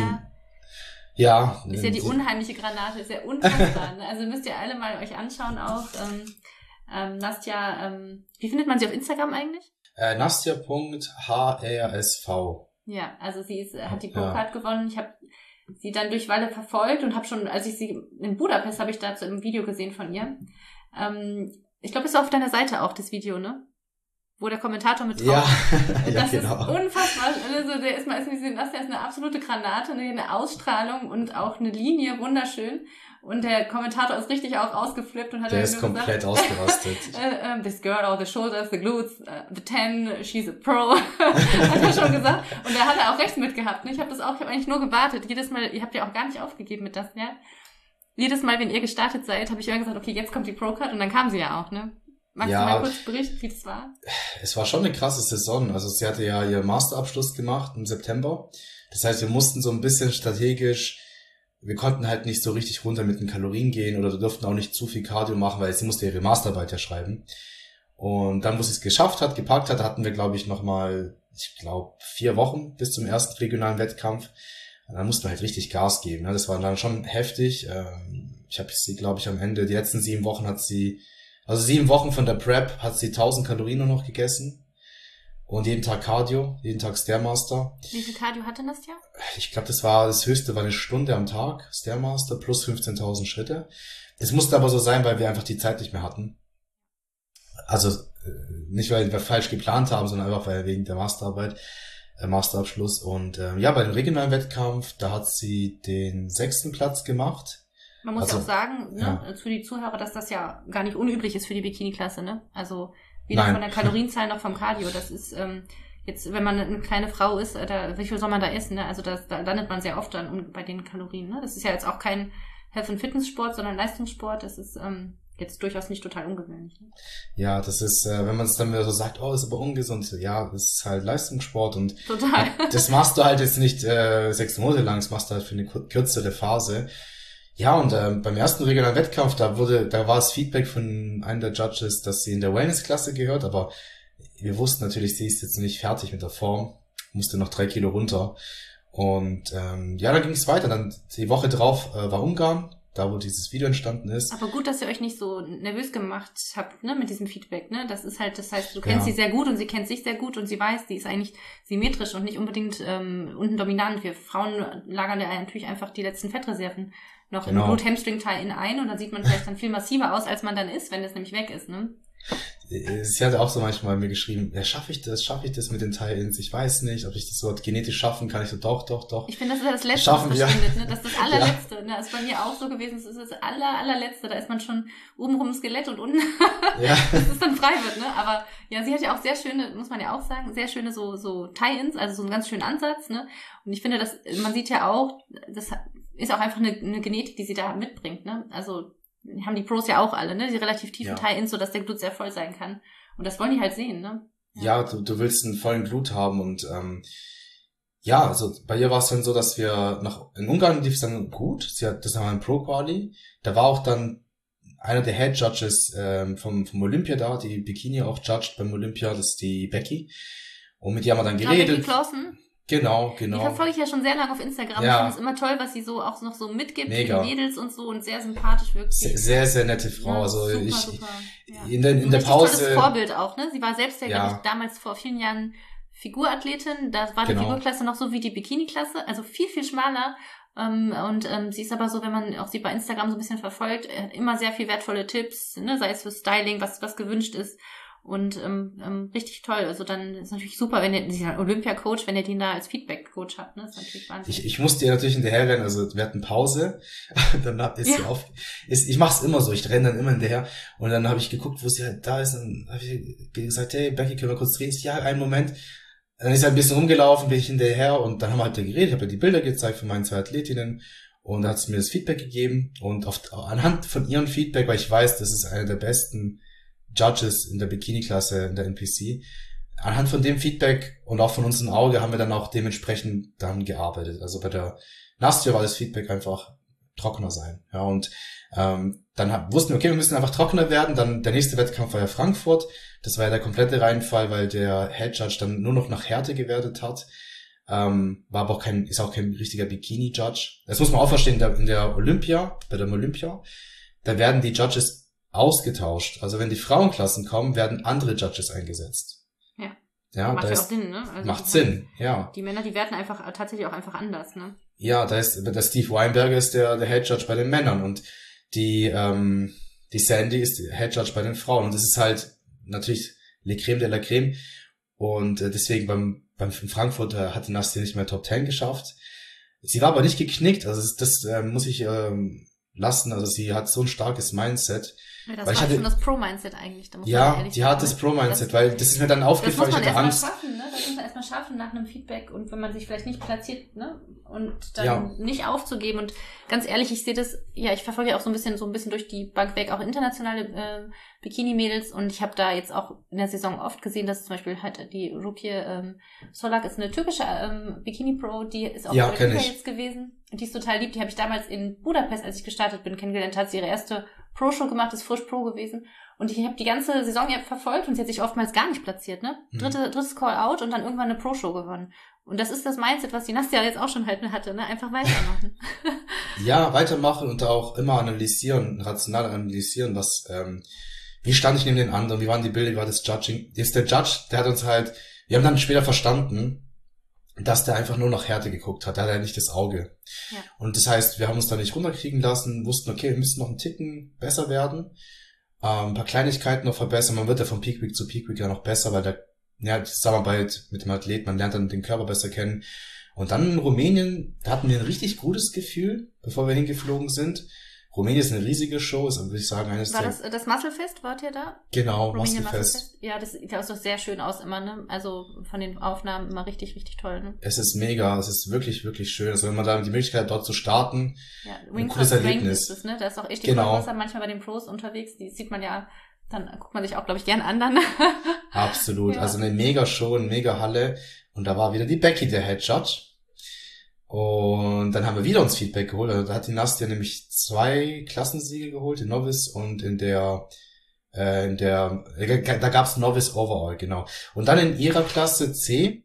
B: ja.
A: Ist ja die unheimliche Granate, ist ja unfassbar, ne? Also müsst ihr alle mal euch anschauen auch, Nastja, wie findet man sie auf Instagram eigentlich?
B: Nastja.hrsv.
A: Ja, also sie hat die Pro-Card gewonnen. Ich habe sie dann durch Walle verfolgt und habe schon, als ich sie in Budapest, habe ich dazu im Video gesehen von ihr. Ich glaube, ist auf deiner Seite auch das Video, ne? Wo der Kommentator mit drauf ist. Das ist unfassbar. Also der ist Nastja ist eine absolute Granate, eine Ausstrahlung und auch eine Linie, wunderschön. Und der Kommentator ist richtig auch ausgeflippt und hat
B: der ist komplett ausgerastet.
A: This girl, all the shoulders, the glutes, the 10, she's a pro, hat er schon gesagt. Und da hat er auch recht mit gehabt. Ne? Ich habe eigentlich nur gewartet. Jedes Mal, ihr habt ja auch gar nicht aufgegeben mit das, ja. Jedes Mal, wenn ihr gestartet seid, habe ich immer gesagt, okay, jetzt kommt die Pro-Card und dann kam sie ja auch, ne? Magst du mal kurz berichten, wie das war?
B: Es war schon eine krasse Saison. Also sie hatte ja ihren Masterabschluss gemacht im September. Das heißt, wir mussten so ein bisschen strategisch, wir konnten halt nicht so richtig runter mit den Kalorien gehen oder wir durften auch nicht zu viel Cardio machen, weil sie musste ihre Masterarbeit ja schreiben. Und dann, wo sie es geschafft hat, gepackt hat, hatten wir, glaube ich, 4 Wochen bis zum ersten regionalen Wettkampf. Und dann mussten wir halt richtig Gas geben. Das war dann schon heftig. Ich habe sie, glaube ich, am Ende, die letzten 7 Wochen also 7 Wochen von der Prep hat sie 1000 Kalorien nur noch gegessen. Und jeden Tag Cardio, jeden Tag Stairmaster.
A: Wie viel Cardio hatte Nastja?
B: Ich glaube, das höchste war 1 Stunde am Tag, Stairmaster, plus 15.000 Schritte. Das musste aber so sein, weil wir einfach die Zeit nicht mehr hatten. Also nicht, weil wir falsch geplant haben, sondern einfach wegen der Masterarbeit, Masterabschluss. Und bei dem regionalen Wettkampf, da hat sie den 6. Platz gemacht.
A: Man muss ja auch sagen, für die Zuhörer, dass das ja gar nicht unüblich ist für die Bikini-Klasse, ne? Also weder von der Kalorienzahl noch vom Cardio. Das ist jetzt, wenn man eine kleine Frau ist, wie viel soll man da essen, ne? Also da landet man sehr oft dann bei den Kalorien, ne? Das ist ja jetzt auch kein Health- und Fitnesssport, sondern Leistungssport. Das ist jetzt durchaus nicht total ungewöhnlich. Ne?
B: Ja, das ist, wenn man es dann wieder so sagt, ist aber ungesund. Ja, das ist halt Leistungssport und
A: total.
B: Das machst du halt jetzt nicht 6 Monate lang, das machst du halt für eine kürzere Phase. Ja, und beim ersten regionalen Wettkampf, da war das Feedback von einem der Judges, dass sie in der Wellness-Klasse gehört, aber wir wussten natürlich, sie ist jetzt nicht fertig mit der Form, musste noch 3 Kilo runter. Und dann ging es weiter. Dann die Woche drauf war Ungarn, da wo dieses Video entstanden ist.
A: Aber gut, dass ihr euch nicht so nervös gemacht habt, ne, mit diesem Feedback, ne? Das heißt, du kennst sie sehr gut und sie kennt sich sehr gut und sie weiß, die ist eigentlich symmetrisch und nicht unbedingt unten dominant. Wir Frauen lagern ja natürlich einfach die letzten Fettreserven noch im Blut-Hamstring-Tie-In ein und dann sieht man vielleicht dann viel massiver aus, als man dann ist, wenn es nämlich weg ist, ne?
B: Sie hatte auch so manchmal mir geschrieben, ja, schaffe ich das mit den Tie-Ins? Ich weiß nicht, ob ich das so genetisch schaffen kann. Ich so, doch.
A: Ich finde, das ist das Letzte, was verschwindet, ne? Das ist das Allerletzte, ne? Das ist bei mir auch so gewesen, das ist das Allerletzte. Da ist man schon obenrum Skelett und unten, dass es dann frei wird, ne? Aber ja, sie hat ja auch sehr schöne, muss man ja auch sagen, sehr schöne so Tie-Ins, also so einen ganz schönen Ansatz, ne? Und ich finde, man sieht ja auch, das ist auch einfach eine Genetik, die sie da mitbringt, ne? Also haben die Pros ja auch alle, ne? Die relativ tiefen Tie-Ins, so dass der Glut sehr voll sein kann. Und das wollen die halt sehen, ne?
B: Ja, du willst einen vollen Glut haben und also bei ihr war es dann so, dass wir in Ungarn lief es dann gut. Das war ein Pro-Quali. Da war auch dann einer der Head Judges vom Olympia da, die Bikini auch judged beim Olympia, das ist die Becky. Und mit ihr haben wir dann geredet.
A: Becky Clausen?
B: Genau.
A: Die verfolge ich ja schon sehr lange auf Instagram. Ja. Ich finde es immer toll, was sie so auch noch so mitgibt für die Mädels und so und sehr sympathisch wirklich.
B: Sehr, sehr nette Frau. Ja, also super. Ja. In der Pause.
A: Tolles Vorbild auch, ne? Sie war selbst ja, glaube ich, damals vor vielen Jahren Figurathletin. Da war die Figurklasse noch so wie die Bikini-Klasse, also viel, viel schmaler. Und sie ist aber so, wenn man auch sie bei Instagram so ein bisschen verfolgt, immer sehr viel wertvolle Tipps, ne? Sei es für Styling, was gewünscht ist. Und richtig toll. Also dann ist natürlich super, wenn ihr dieser Olympia-Coach, wenn ihr den da als Feedback-Coach habt, ne? Das ist natürlich Wahnsinn.
B: Ich musste ihr natürlich hinterherrennen, also wir hatten Pause, dann ist sie ich mach's immer so, ich renne dann immer hinterher und dann habe ich geguckt, wo sie halt da ist und habe ich gesagt, hey Becky, können wir kurz reden? Ja, einen Moment. Dann ist sie ein bisschen rumgelaufen, bin ich hinterher und dann haben wir halt geredet, ich habe ihr die Bilder gezeigt von meinen 2 Athletinnen und da hat sie mir das Feedback gegeben und anhand von ihrem Feedback, weil ich weiß, das ist eine der besten Judges in der Bikini-Klasse, in der NPC. Anhand von dem Feedback und auch von unserem Auge haben wir dann auch dementsprechend dann gearbeitet. Also bei der Nastja war das Feedback einfach trockener sein. Ja, und dann wussten wir, okay, wir müssen einfach trockener werden. Dann der nächste Wettkampf war ja Frankfurt. Das war ja der komplette Reinfall, weil der Head Judge dann nur noch nach Härte gewertet hat. War aber auch ist auch kein richtiger Bikini-Judge. Das muss man auch verstehen, bei der Olympia, da werden die Judges ausgetauscht. Also wenn die Frauenklassen kommen, werden andere Judges eingesetzt. Ja,
A: macht ja auch Sinn, ne? Also
B: macht Sinn, ja.
A: Die Männer, die werten tatsächlich auch einfach anders, ne?
B: Ja, der Steve Weinberger ist der Head Judge bei den Männern und die Sandy ist Head Judge bei den Frauen. Und das ist halt natürlich le crème de la crème. Und deswegen beim Frankfurt hat die Nastia nicht mehr Top 10 geschafft. Sie war aber nicht geknickt, also das muss ich lassen. Also sie hat so ein starkes Mindset.
A: Ja, das war schon das Pro-Mindset eigentlich. Da muss
B: ja,
A: man ehrlich
B: die hat das Pro-Mindset, weil das ist mir dann aufgefallen, ich hatte Angst.
A: Das muss man erstmal schaffen nach einem Feedback und wenn man sich vielleicht nicht platziert, ne? Und dann nicht aufzugeben. Und ganz ehrlich, ich sehe das, ich verfolge ja auch so ein bisschen durch die Bank weg, auch internationale Bikini-Mädels und ich habe da jetzt auch in der Saison oft gesehen, dass zum Beispiel halt die Rukiye Solak ist eine türkische Bikini-Pro, die ist auch bei der FIFA jetzt gewesen. Und die ist total lieb. Die habe ich damals in Budapest, als ich gestartet bin, kennengelernt. Hat sie ihre erste Pro-Show gemacht, ist frisch Pro gewesen. Und ich habe die ganze Saison verfolgt und sie hat sich oftmals gar nicht platziert, ne? Drittes Call-Out und dann irgendwann eine Pro-Show gewonnen. Und das ist das Mindset, was die Nastia jetzt auch schon halt hatte, ne? Einfach weitermachen.
B: Ja, weitermachen und auch immer analysieren, rational analysieren, wie stand ich neben den anderen, wie waren die Bilder, wie war das Judging. Jetzt der Judge, der hat uns halt, wir haben dann später verstanden, dass der einfach nur nach Härte geguckt hat, der hat ja nicht das Auge. Ja. Und das heißt, wir haben uns da nicht runterkriegen lassen, wussten, okay, wir müssen noch einen Ticken besser werden, ein paar Kleinigkeiten noch verbessern, man wird ja von Peak Week zu Peak Week ja noch besser, weil die Zusammenarbeit mit dem Athlet, man lernt dann den Körper besser kennen. Und dann in Rumänien, da hatten wir ein richtig gutes Gefühl, bevor wir hingeflogen sind. Rumänien ist eine riesige Show, ist, würde ich sagen,
A: War das Musclefest, wart ihr da?
B: Genau, Musclefest.
A: Ja, das sieht auch sehr schön aus immer, ne? Also von den Aufnahmen immer richtig, richtig toll, ne?
B: Es ist mega, es ist wirklich, wirklich schön. Also wenn man da die Möglichkeit hat, dort zu starten,
A: ja, ein cooles Erlebnis. Ist das, ne? Da ist auch echt die Größe manchmal bei den Pros unterwegs, die sieht man ja, dann guckt man sich auch, glaube ich, gern an dann.
B: Absolut, ja. Also eine mega Show, eine mega Halle. Und da war wieder die Becky, der Head Judge. Und dann haben wir wieder uns Feedback geholt. Also da hat die Nastia nämlich 2 Klassensiege geholt, in Novice und da gab's Novice Overall, genau. Und dann in ihrer Klasse C,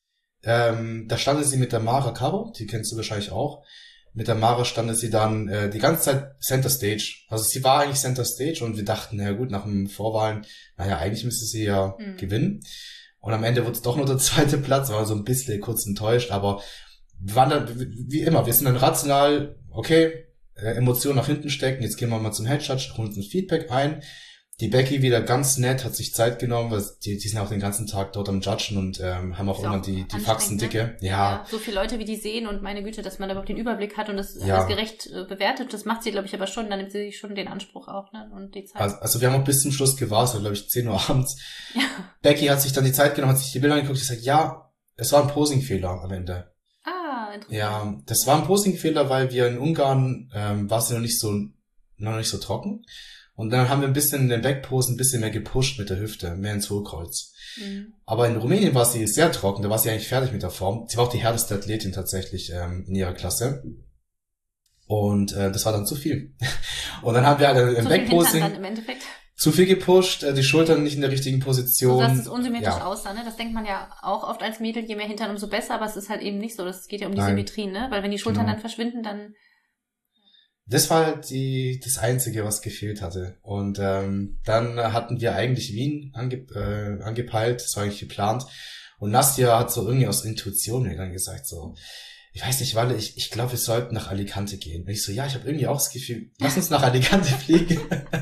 B: da standet sie mit der Mara Caro, die kennst du wahrscheinlich auch. Mit der Mara standet sie dann die ganze Zeit Center Stage. Also sie war eigentlich Center Stage und wir dachten, na gut, nach dem Vorwahlen, eigentlich müsste sie ja gewinnen. Und am Ende wurde es doch nur der 2. Platz, war so ein bisschen kurz enttäuscht, aber wir waren da, wie immer, wir sind dann rational, okay, Emotionen nach hinten stecken, jetzt gehen wir mal zum Head Judge, holen uns ein Feedback ein. Die Becky wieder ganz nett, hat sich Zeit genommen, weil die sind auch den ganzen Tag dort am Judgen und haben auch immer die Faxen dicke.
A: Ne? Ja. So viele Leute, wie die sehen und meine Güte, dass man da überhaupt den Überblick hat und das alles gerecht bewertet, das macht sie, glaube ich, aber schon, dann nimmt sie sich schon den Anspruch auch, ne? Und die Zeit.
B: Also wir haben auch bis zum Schluss gewartet, glaube ich, 10 Uhr abends. Ja. Becky hat sich dann die Zeit genommen, hat sich die Bilder angeguckt und gesagt, ja, es war ein Posing-Fehler am Ende. Ja, das war ein Posing-Fehler, weil wir in Ungarn war es noch nicht so trocken. Und dann haben wir ein bisschen in den Backposen ein bisschen mehr gepusht mit der Hüfte, mehr ins Hohlkreuz. Aber in Rumänien war sie sehr trocken, da war sie eigentlich fertig mit der Form. Sie war auch die härteste Athletin tatsächlich in ihrer Klasse. Und das war dann zu viel. Und dann haben wir halt im Backposing zu viel gepusht, die Schultern nicht in der richtigen Position.
A: So dass es unsymmetrisch aussah, ne? Das denkt man ja auch oft als Mädel, je mehr Hintern, umso besser, aber es ist halt eben nicht so. Das geht ja um die Symmetrie, ne? Weil wenn die Schultern dann verschwinden, dann...
B: Das war halt das Einzige, was gefehlt hatte. Und dann hatten wir eigentlich Wien angepeilt, das war eigentlich geplant. Und Nastia hat so irgendwie aus Intuition mir dann gesagt, so, ich weiß nicht, Walle, ich glaube, wir sollten nach Alicante gehen. Und ich so, ja, ich habe irgendwie auch das Gefühl, lass uns nach Alicante fliegen.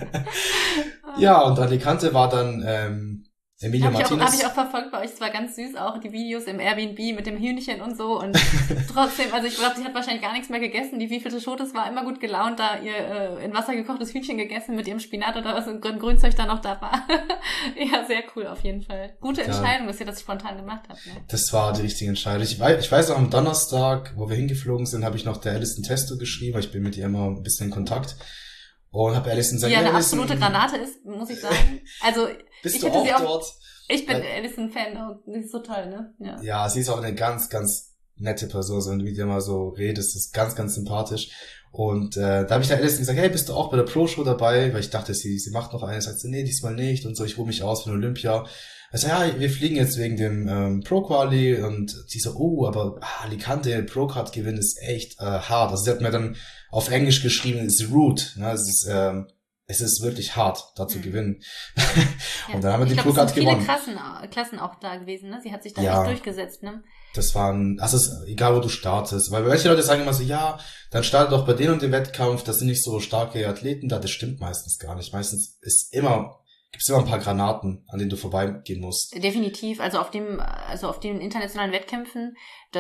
B: Ja, und Alicante war dann Emilia Martinez.
A: Habe ich auch verfolgt bei euch, es war ganz süß, auch die Videos im Airbnb mit dem Hühnchen und so und trotzdem, also ich glaube, sie hat wahrscheinlich gar nichts mehr gegessen, die wievielte Schote, es war immer gut gelaunt, da ihr in Wasser gekochtes Hühnchen gegessen mit ihrem Spinat oder was ein Grünzeug da noch da war. Ja, sehr cool auf jeden Fall. Gute Entscheidung, dass ihr das spontan gemacht habt. Ne?
B: Das war die richtige Entscheidung. Ich weiß auch, am Donnerstag, wo wir hingeflogen sind, habe ich noch der Alison Testo geschrieben, weil ich bin mit ihr immer ein bisschen in Kontakt. Und habe Alison gesagt,
A: die ja eine absolute Granate ist, muss ich sagen. Also
B: bist du auch dort?
A: Ich bin Alison-Fan, die ist so toll, ne?
B: Ja, sie ist auch eine ganz, ganz nette Person, also wenn du mit ihr mal so redest, ist ganz, ganz sympathisch. Und da habe ich der Alison gesagt, hey, bist du auch bei der Pro-Show dabei? Weil ich dachte, sie macht noch eine, sagt sie, nee, diesmal nicht und so, ich ruhe mich aus für Olympia. Also ja, wir fliegen jetzt wegen dem Pro-Quali und sie so, aber Alicante Pro-Card gewinnen ist echt hart. Also sie hat mir dann auf Englisch geschrieben, it's rude, ne? Es ist es ist wirklich hart, da zu gewinnen.
A: Ja.
B: Und dann haben wir
A: Ich
B: die
A: glaube,
B: Pro-Card
A: es sind viele
B: gewonnen.
A: Klassen auch da gewesen, ne? Sie hat sich da
B: Ja,
A: echt durchgesetzt, ne?
B: das ist egal, wo du startest. Weil manche Leute sagen immer so, ja, dann starte doch bei denen und dem Wettkampf, das sind nicht so starke Athleten da. Das stimmt meistens gar nicht. Meistens gibt's immer ein paar Granaten, an denen du vorbeigehen musst.
A: Definitiv. Also auf den internationalen Wettkämpfen,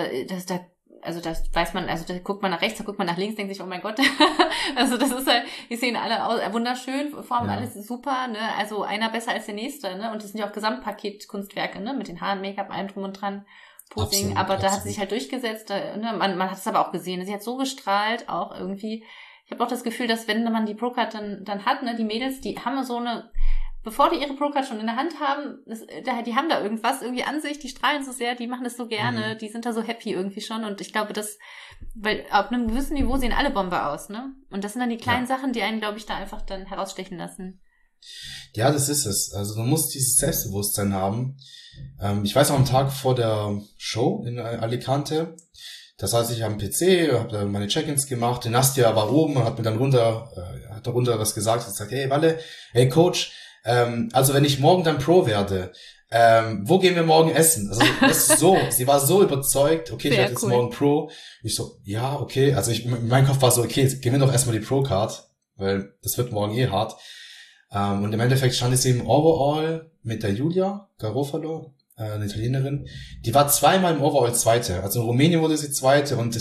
A: das weiß man, also da guckt man nach rechts, da guckt man nach links, denkt sich, oh mein Gott. Also das ist halt, die sehen alle aus, wunderschön, Formen,
B: Ja.
A: alles ist super, ne? Also einer besser als der nächste, ne? Und das sind ja auch Gesamtpaket-Kunstwerke, ne? Mit den Haaren, Make-up, allem drum und dran, Posing.
B: Absolut,
A: Aber da hat sie
B: absolut.
A: sich halt durchgesetzt, ne? Man hat es aber auch gesehen. Sie hat so gestrahlt, auch irgendwie. Ich habe auch das Gefühl, dass wenn man die Pro-Card dann hat, ne, die Mädels, die haben so eine, bevor die ihre Pro-Card schon in der Hand haben, die haben da irgendwas irgendwie an sich, die strahlen so sehr, die machen das so gerne, die sind da so happy irgendwie schon und ich glaube, weil auf einem gewissen Niveau sehen alle Bombe aus, ne? Und das sind dann die kleinen Sachen, die einen, glaube ich, da einfach dann herausstechen lassen.
B: Ja, das ist es. Also du musst dieses Selbstbewusstsein haben. Ich weiß noch, am Tag vor der Show in Alicante, da saß ich am PC, habe da meine Check-ins gemacht. Die Nastia war oben und hat mir dann hat darunter was gesagt. Sie sagt, hey Walle, hey Coach, also wenn ich morgen dann Pro werde, wo gehen wir morgen essen? Also das ist so, sie war so überzeugt, okay, ich werde jetzt morgen Pro. Ich so, ja, okay. Also mein Kopf war so, okay, gehen wir doch erstmal die Pro-Card, weil das wird morgen hart. Und im Endeffekt stand ich im Overall mit der Julia Garofalo, eine Italienerin. Die war zweimal im Overall Zweite. Also in Rumänien wurde sie Zweite und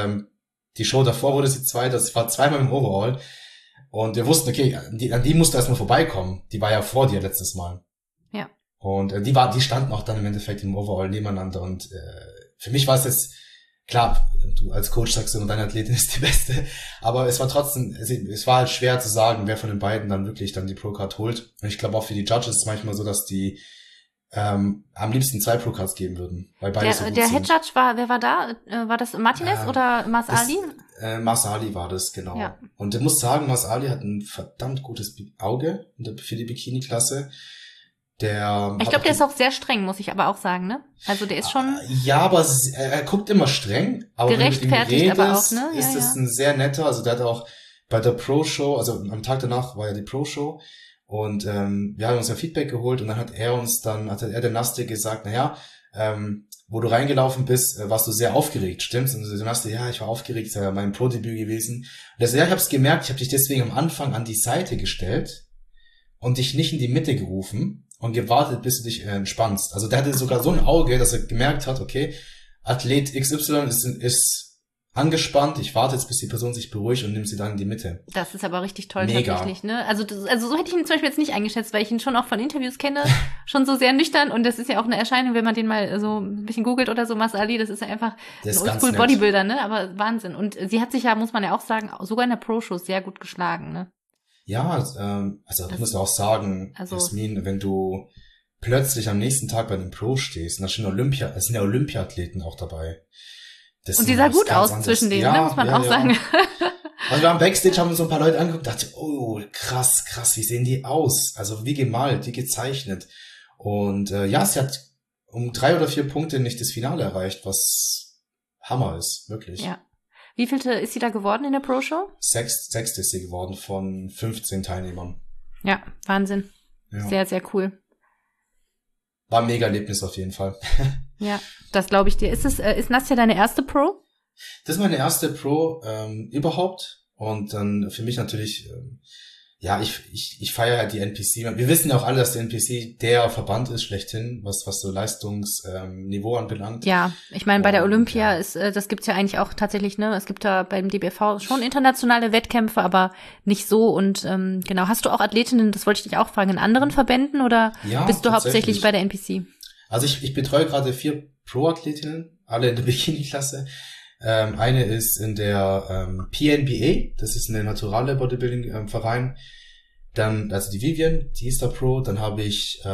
B: die Show davor wurde sie Zweite. Das war zweimal im Overall. Und wir wussten, okay, an die musste erstmal vorbeikommen. Die war ja vor dir letztes Mal.
A: Ja.
B: Und die standen auch dann im Endeffekt im Overall nebeneinander. Und für mich war es jetzt, klar, du als Coach sagst du, deine Athletin ist die Beste. Aber es war trotzdem, es war halt schwer zu sagen, wer von den beiden dann wirklich dann die Pro-Card holt. Und ich glaube auch für die Judges ist es manchmal so, dass die am liebsten 2 Pro-Cards geben würden. Weil beide so gut
A: Der
B: sind.
A: Head Judge wer war da? War das Martinez oder Mas Ali?
B: Mas Ali war das, genau. Ja. Und ich muss sagen, Mas Ali hat ein verdammt gutes Auge für die Bikini-Klasse.
A: Ich glaube, der ist auch sehr streng, muss ich aber auch sagen, ne? Also der ist schon...
B: Ja, aber er guckt immer streng. Aber
A: gerechtfertigt,
B: wenn du mit ihm redest,
A: aber auch, ne?
B: ist es ein sehr netter, also der hat auch bei der Pro-Show, also am Tag danach war ja die Pro-Show und wir haben uns ja Feedback geholt und dann hat er der Nastia gesagt, naja, wo du reingelaufen bist, warst du sehr aufgeregt, stimmt's? Und der Nastia, ja, ich war aufgeregt, das ist ja mein Pro-Debüt gewesen. Und er sagt, ja, ich hab's gemerkt, ich habe dich deswegen am Anfang an die Seite gestellt und dich nicht in die Mitte gerufen und gewartet, bis du dich entspannst. Also der hatte sogar so ein Auge, dass er gemerkt hat, okay, Athlet XY ist angespannt, ich warte jetzt, bis die Person sich beruhigt und nimm sie dann in die Mitte.
A: Das ist aber richtig toll tatsächlich, ne? Also so hätte ich ihn zum Beispiel jetzt nicht eingeschätzt, weil ich ihn schon auch von Interviews kenne, schon so sehr nüchtern und das ist ja auch eine Erscheinung, wenn man den mal so ein bisschen googelt oder so, Mas Ali, das ist ja einfach ein Oldschool-Bodybuilder, ne? Aber Wahnsinn. Und sie hat sich ja, muss man ja auch sagen, sogar in der Pro-Show sehr gut geschlagen, ne?
B: Ja, also ich muss auch sagen, Jasmin, wenn du plötzlich am nächsten Tag bei einem Pro stehst, und da sind ja Olympiathleten auch dabei.
A: Und die sah gut aus zwischen denen, ne, muss man auch sagen.
B: Also wir haben Backstage, haben uns so ein paar Leute angeguckt, dachte, oh, krass, wie sehen die aus? Also wie gemalt, wie gezeichnet. Und sie hat um 3 oder 4 Punkte nicht das Finale erreicht, was Hammer ist, wirklich.
A: Ja. Wie vielte ist sie da geworden in der Pro-Show?
B: Sechste ist sie geworden von 15 Teilnehmern.
A: Ja, Wahnsinn. Ja. Sehr, sehr cool.
B: War ein mega Erlebnis auf jeden Fall.
A: Ja, das glaube ich dir. Ist Nastia deine erste Pro?
B: Das ist meine erste Pro überhaupt. Und dann für mich natürlich, ich feiere halt die NPC. Wir wissen ja auch alle, dass der NPC der Verband ist schlechthin, was so Leistungsniveau anbelangt.
A: Ja, ich meine, bei der Olympia das gibt's ja eigentlich auch tatsächlich, ne? Es gibt da beim DBV schon internationale Wettkämpfe, aber nicht so. Und genau, hast du auch Athletinnen, das wollte ich dich auch fragen, in anderen Verbänden oder bist du hauptsächlich bei der NPC?
B: Also ich betreue gerade 4 Pro-Athletinnen, alle in der Bikini-Klasse. Eine ist in der PNBA, das ist eine naturale Bodybuilding-Verein. Dann, also die Vivian, die ist da Pro. Dann habe ich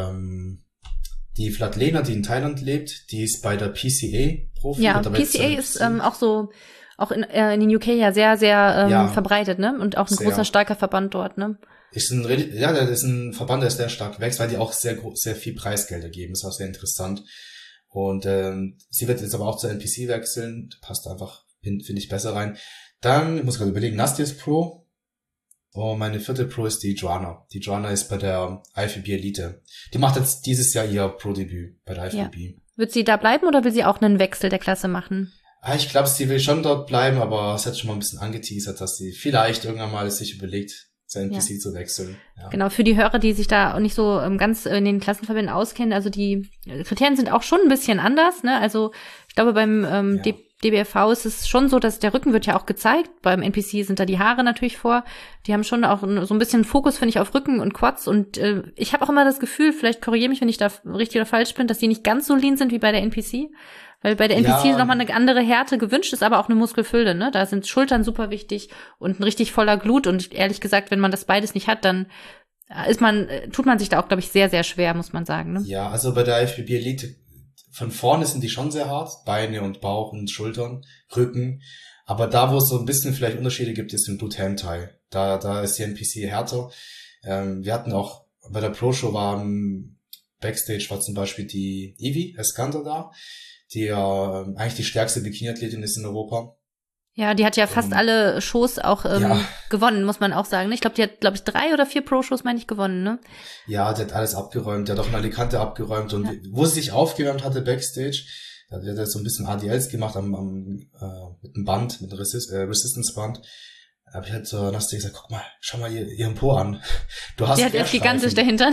B: die Vlatlena, die in Thailand lebt, die ist bei der PCA Profi.
A: Ja, PCA ist auch so, auch in den UK ja sehr, sehr verbreitet, ne? Und auch ein großer, starker Verband dort, ne?
B: Das ist ein Verband, der sehr stark wächst, weil die auch sehr viel Preisgelder geben. Ist auch sehr interessant. Und sie wird jetzt aber auch zur NPC wechseln. Passt einfach, finde ich, besser rein. Dann, ich muss gerade überlegen, Nastia ist Pro. Und meine 4. Pro ist die Joanna. Die Joanna ist bei der IFBB Elite. Die macht jetzt dieses Jahr ihr Pro-Debüt bei der IFBB.
A: Ja. Wird sie da bleiben oder will sie auch einen Wechsel der Klasse machen?
B: Ich glaube, sie will schon dort bleiben, aber es hat schon mal ein bisschen angeteasert, dass sie vielleicht irgendwann mal sich überlegt, sein NPC zu wechseln. Ja.
A: Genau, für die Hörer, die sich da auch nicht so ganz in den Klassenverbänden auskennen, also die Kriterien sind auch schon ein bisschen anders, ne? Also ich glaube, beim DBFV ist es schon so, dass der Rücken wird ja auch gezeigt. Beim NPC sind da die Haare natürlich vor. Die haben schon auch so ein bisschen Fokus, finde ich, auf Rücken und Quads. Und ich habe auch immer das Gefühl, vielleicht korrigiere mich, wenn ich da richtig oder falsch bin, dass die nicht ganz so lean sind wie bei der NPC. Weil bei der NPC nochmal eine andere Härte gewünscht ist, aber auch eine Muskelfülle, ne? Da sind Schultern super wichtig und ein richtig voller Glut. Und ehrlich gesagt, wenn man das beides nicht hat, dann tut man sich da auch, glaube ich, sehr, sehr schwer, muss man sagen, ne?
B: Ja, also bei der IFBB Elite, von vorne sind die schon sehr hart. Beine und Bauch und Schultern, Rücken. Aber da, wo es so ein bisschen vielleicht Unterschiede gibt, ist im Boot-Hand-Teil. Da ist die NPC härter. Wir hatten auch, bei der Pro-Show Backstage war zum Beispiel die Evie Escanter da, die ja eigentlich die stärkste Bikini-Athletin ist in Europa.
A: Ja, die hat ja fast alle Shows auch gewonnen, muss man auch sagen. Ich glaube, die hat, 3 oder 4 Pro-Shows, meine ich, gewonnen, ne?
B: Ja, die hat alles abgeräumt. Die hat auch in Alicante abgeräumt. Und wo sie sich aufgewärmt hatte Backstage, da hat er so ein bisschen ADLs gemacht mit einem Band, mit einem Resistance-Band. Da habe ich halt zur Nasty gesagt, guck mal, schau mal ihren Po an. Du hast
A: Querstreifen. Die hat gigantisch dahinter.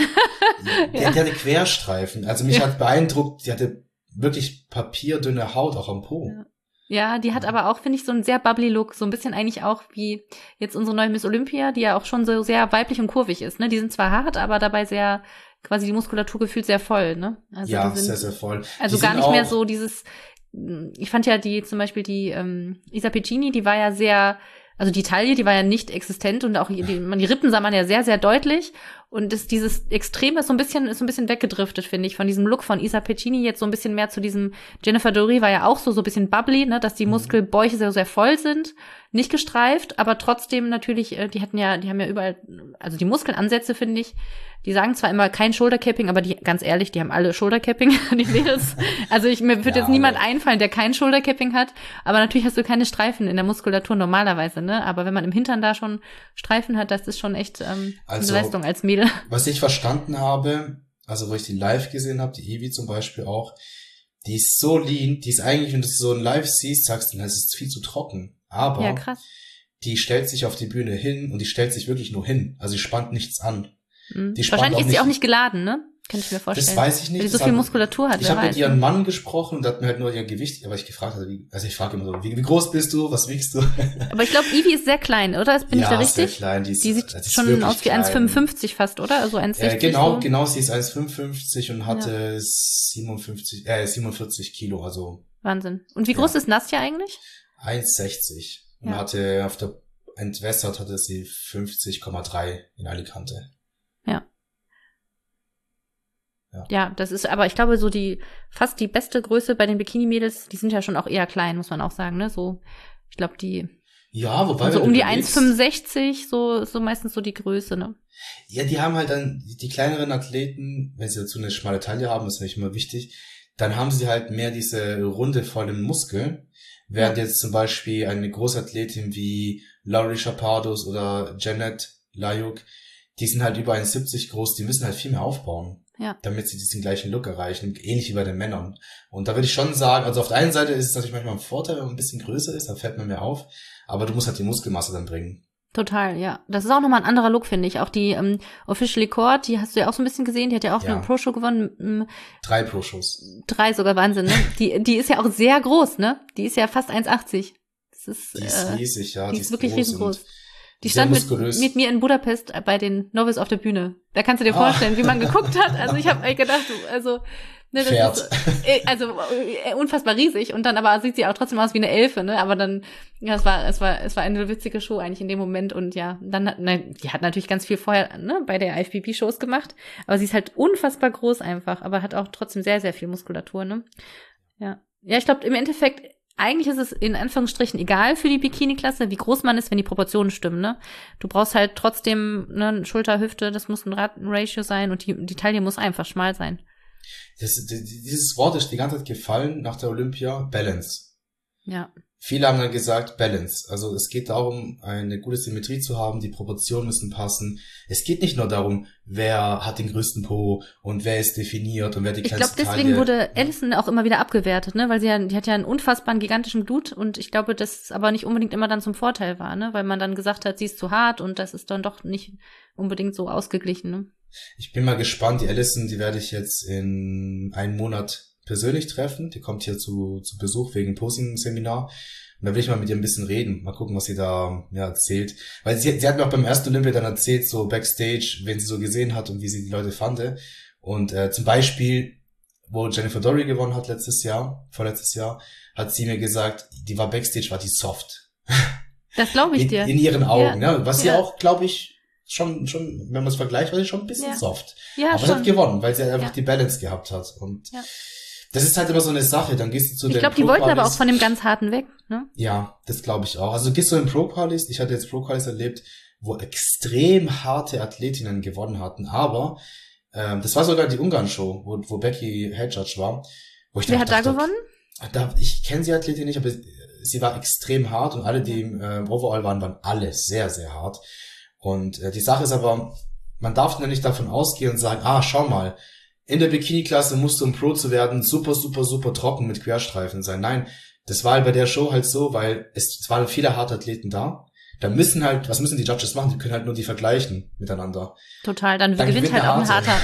B: Die hatte Querstreifen. Also mich hat beeindruckt, die hatte wirklich papierdünne Haut auch am Po.
A: Ja, die hat aber auch, finde ich, so einen sehr bubbly Look, so ein bisschen eigentlich auch wie jetzt unsere neue Miss Olympia, die ja auch schon so sehr weiblich und kurvig ist, ne? Die sind zwar hart, aber dabei sehr, quasi die Muskulatur gefühlt sehr voll, ne? Also
B: ja, sehr, sehr voll.
A: Also gar nicht mehr so dieses, ich fand ja zum Beispiel die Isa Piccini, die war ja sehr, also die Taille, die war ja nicht existent und auch die Rippen sah man ja sehr, sehr deutlich. Und dieses Extreme ist so ein bisschen weggedriftet, finde ich, von diesem Look von Isa Piccini jetzt so ein bisschen mehr zu diesem Jennifer Dory war ja auch so ein bisschen bubbly, ne, dass die Muskelbäuche sehr, sehr voll sind, nicht gestreift, aber trotzdem natürlich, die haben ja überall, also die Muskelansätze, finde ich, die sagen zwar immer kein Shouldercapping, aber ganz ehrlich, die haben alle Shouldercapping, die Mädels. Also mir wird jetzt niemand einfallen, der kein Shouldercapping hat, aber natürlich hast du keine Streifen in der Muskulatur normalerweise, ne, aber wenn man im Hintern da schon Streifen hat, das ist schon echt eine Leistung als Mädel.
B: Was ich verstanden habe, also wo ich die live gesehen habe, die Evie zum Beispiel auch, die ist so lean, die ist eigentlich, wenn du sie so in live siehst, sagst du, das ist viel zu trocken. Aber
A: ja, krass.
B: Die stellt sich auf die Bühne hin und die stellt sich wirklich nur hin. Also sie spannt nichts an.
A: Wahrscheinlich ist sie auch nicht geladen, ne? Kann ich mir vorstellen.
B: Das weiß ich nicht.
A: Weil sie so viel Muskulatur hat.
B: Ich habe mit ihrem Mann gesprochen und hat mir halt nur ihr Gewicht, aber ich gefragt hatte, ich frage immer so, wie groß bist du, was wiegst du?
A: Aber ich glaube, Evie ist sehr klein, oder? Bin ich da richtig?
B: Ja, sehr klein. Die
A: sieht schon aus wie 1,55 fast, oder? Also 1,60.
B: Genau, sie ist 1,55 und hatte 47 Kilo, also.
A: Wahnsinn. Und wie groß ist Nastja eigentlich?
B: 1,60. Und hatte entwässert hatte sie 50,3 in Alicante.
A: Ja, das ist, aber ich glaube, so fast die beste Größe bei den Bikini-Mädels, die sind ja schon auch eher klein, muss man auch sagen, ne? So, ich glaube,
B: ja, wobei
A: so um die 1,65, so meistens so die Größe, ne?
B: Ja, die haben halt dann, die kleineren Athleten, wenn sie dazu eine schmale Taille haben, ist natürlich immer wichtig, dann haben sie halt mehr diese runde, vollen Muskeln, während jetzt zum Beispiel eine Großathletin wie Laurie Chapardos oder Janet Layuk, die sind halt über 1,70 groß, die müssen halt viel mehr aufbauen. Ja. Damit sie diesen gleichen Look erreichen, ähnlich wie bei den Männern. Und da würde ich schon sagen, also auf der einen Seite ist es natürlich manchmal ein Vorteil, wenn man ein bisschen größer ist, da fällt man mehr auf, aber du musst halt die Muskelmasse dann bringen.
A: Total, ja. Das ist auch nochmal ein anderer Look, finde ich. Auch die Officially Court, die hast du ja auch so ein bisschen gesehen, die hat ja auch eine Pro-Show gewonnen.
B: 3 Pro-Shows.
A: 3 sogar, Wahnsinn, ne? Die ist ja auch sehr groß, ne? Die ist ja fast 1,80.
B: Die ist riesig, ja.
A: Die ist wirklich riesengroß. Die stand mit mir in Budapest bei den Novice auf der Bühne. Da kannst du dir vorstellen, wie man geguckt hat. Also ich habe gedacht, das ist unfassbar riesig und dann aber sieht sie auch trotzdem aus wie eine Elfe, ne? Aber dann, ja, es war eine witzige Show eigentlich in dem Moment und ja, die hat natürlich ganz viel vorher, ne, bei der IFBB-Shows gemacht, aber sie ist halt unfassbar groß einfach, aber hat auch trotzdem sehr, sehr viel Muskulatur, ne? Ja. Ja, ich glaube, im Endeffekt eigentlich ist es in Anführungsstrichen egal für die Bikini-Klasse, wie groß man ist, wenn die Proportionen stimmen, ne? Du brauchst halt trotzdem, ne, Schulter, Hüfte, das muss ein Ratio sein und die Taille muss einfach schmal sein.
B: Dieses Wort ist die ganze Zeit gefallen nach der Olympia, Balance.
A: Ja.
B: viele haben dann gesagt Balance. Also es geht darum, eine gute Symmetrie zu haben, die Proportionen müssen passen. Es geht nicht nur darum, wer hat den größten Po und wer ist definiert und wer die kleinste Taille.
A: Ich glaube, deswegen wurde Addison auch immer wieder abgewertet, ne, weil die hat ja einen unfassbaren gigantischen Glut und ich glaube, das aber nicht unbedingt immer dann zum Vorteil war, ne, weil man dann gesagt hat, sie ist zu hart und das ist dann doch nicht unbedingt so ausgeglichen, ne.
B: Ich bin mal gespannt, die Addison, die werde ich jetzt in einem Monat persönlich treffen. Die kommt hier zu Besuch wegen Posing-Seminar. Und da will ich mal mit ihr ein bisschen reden. Mal gucken, was sie da erzählt. Weil sie hat mir auch beim ersten Olympia dann erzählt, so Backstage, wen sie so gesehen hat und wie sie die Leute fand. Und zum Beispiel, wo Jennifer Dory gewonnen hat vorletztes Jahr, hat sie mir gesagt, die war Backstage, war die soft.
A: Das glaube ich dir.
B: In ihren Augen, ne? Was sie auch, glaube ich, schon, wenn man es vergleicht, war sie schon ein bisschen soft.
A: Ja,
B: aber
A: schon.
B: sie hat gewonnen, weil sie einfach die Balance gehabt hat. Und das ist halt immer so eine Sache, dann gehst du zu den
A: Ich glaube, die wollten aber auch von dem ganz harten weg, ne?
B: Ja, das glaube ich auch. Also gehst du in Pro-Qualis, ich hatte jetzt Pro-Qualis erlebt, wo extrem harte Athletinnen gewonnen hatten, aber das war sogar die Ungarn-Show, wo Becky Head Judge war. Wo ich
A: Wer hat da gewonnen?
B: Ich kenne die Athletin nicht, aber sie war extrem hart und alle, die im Overall waren alle sehr, sehr hart. Und die Sache ist aber, man darf dann nicht davon ausgehen und sagen, schau mal, in der Bikini-Klasse musst du, um Pro zu werden, super, super, super trocken mit Querstreifen sein. Nein, das war halt bei der Show halt so, weil es waren viele harte Athleten da. Da was müssen die Judges machen? Die können halt nur die vergleichen miteinander.
A: Total, dann gewinnt halt auch ein harter.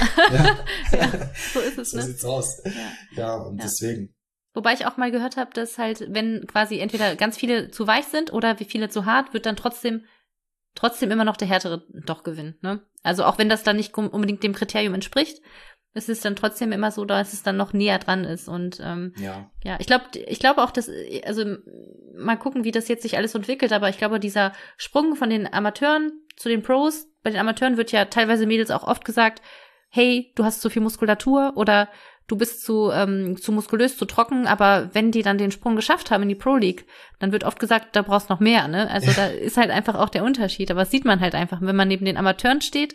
B: Ja.
A: So ist es,
B: so
A: ne?
B: So sieht's aus. Deswegen.
A: Wobei ich auch mal gehört habe, dass halt, wenn quasi entweder ganz viele zu weich sind oder wie viele zu hart, wird dann trotzdem immer noch der Härtere doch gewinnen, ne? Also auch wenn das dann nicht unbedingt dem Kriterium entspricht, es ist dann trotzdem immer so, dass es dann noch näher dran ist und ich glaube auch, dass, also mal gucken, wie das jetzt sich alles entwickelt, aber ich glaube, dieser Sprung von den Amateuren zu den Pros, bei den Amateuren wird ja teilweise Mädels auch oft gesagt, hey, du hast zu viel Muskulatur oder du bist zu muskulös, zu trocken, aber wenn die dann den Sprung geschafft haben in die Pro League, dann wird oft gesagt, da brauchst noch mehr, ne? Also da ist halt einfach auch der Unterschied, aber das sieht man halt einfach, wenn man neben den Amateuren steht,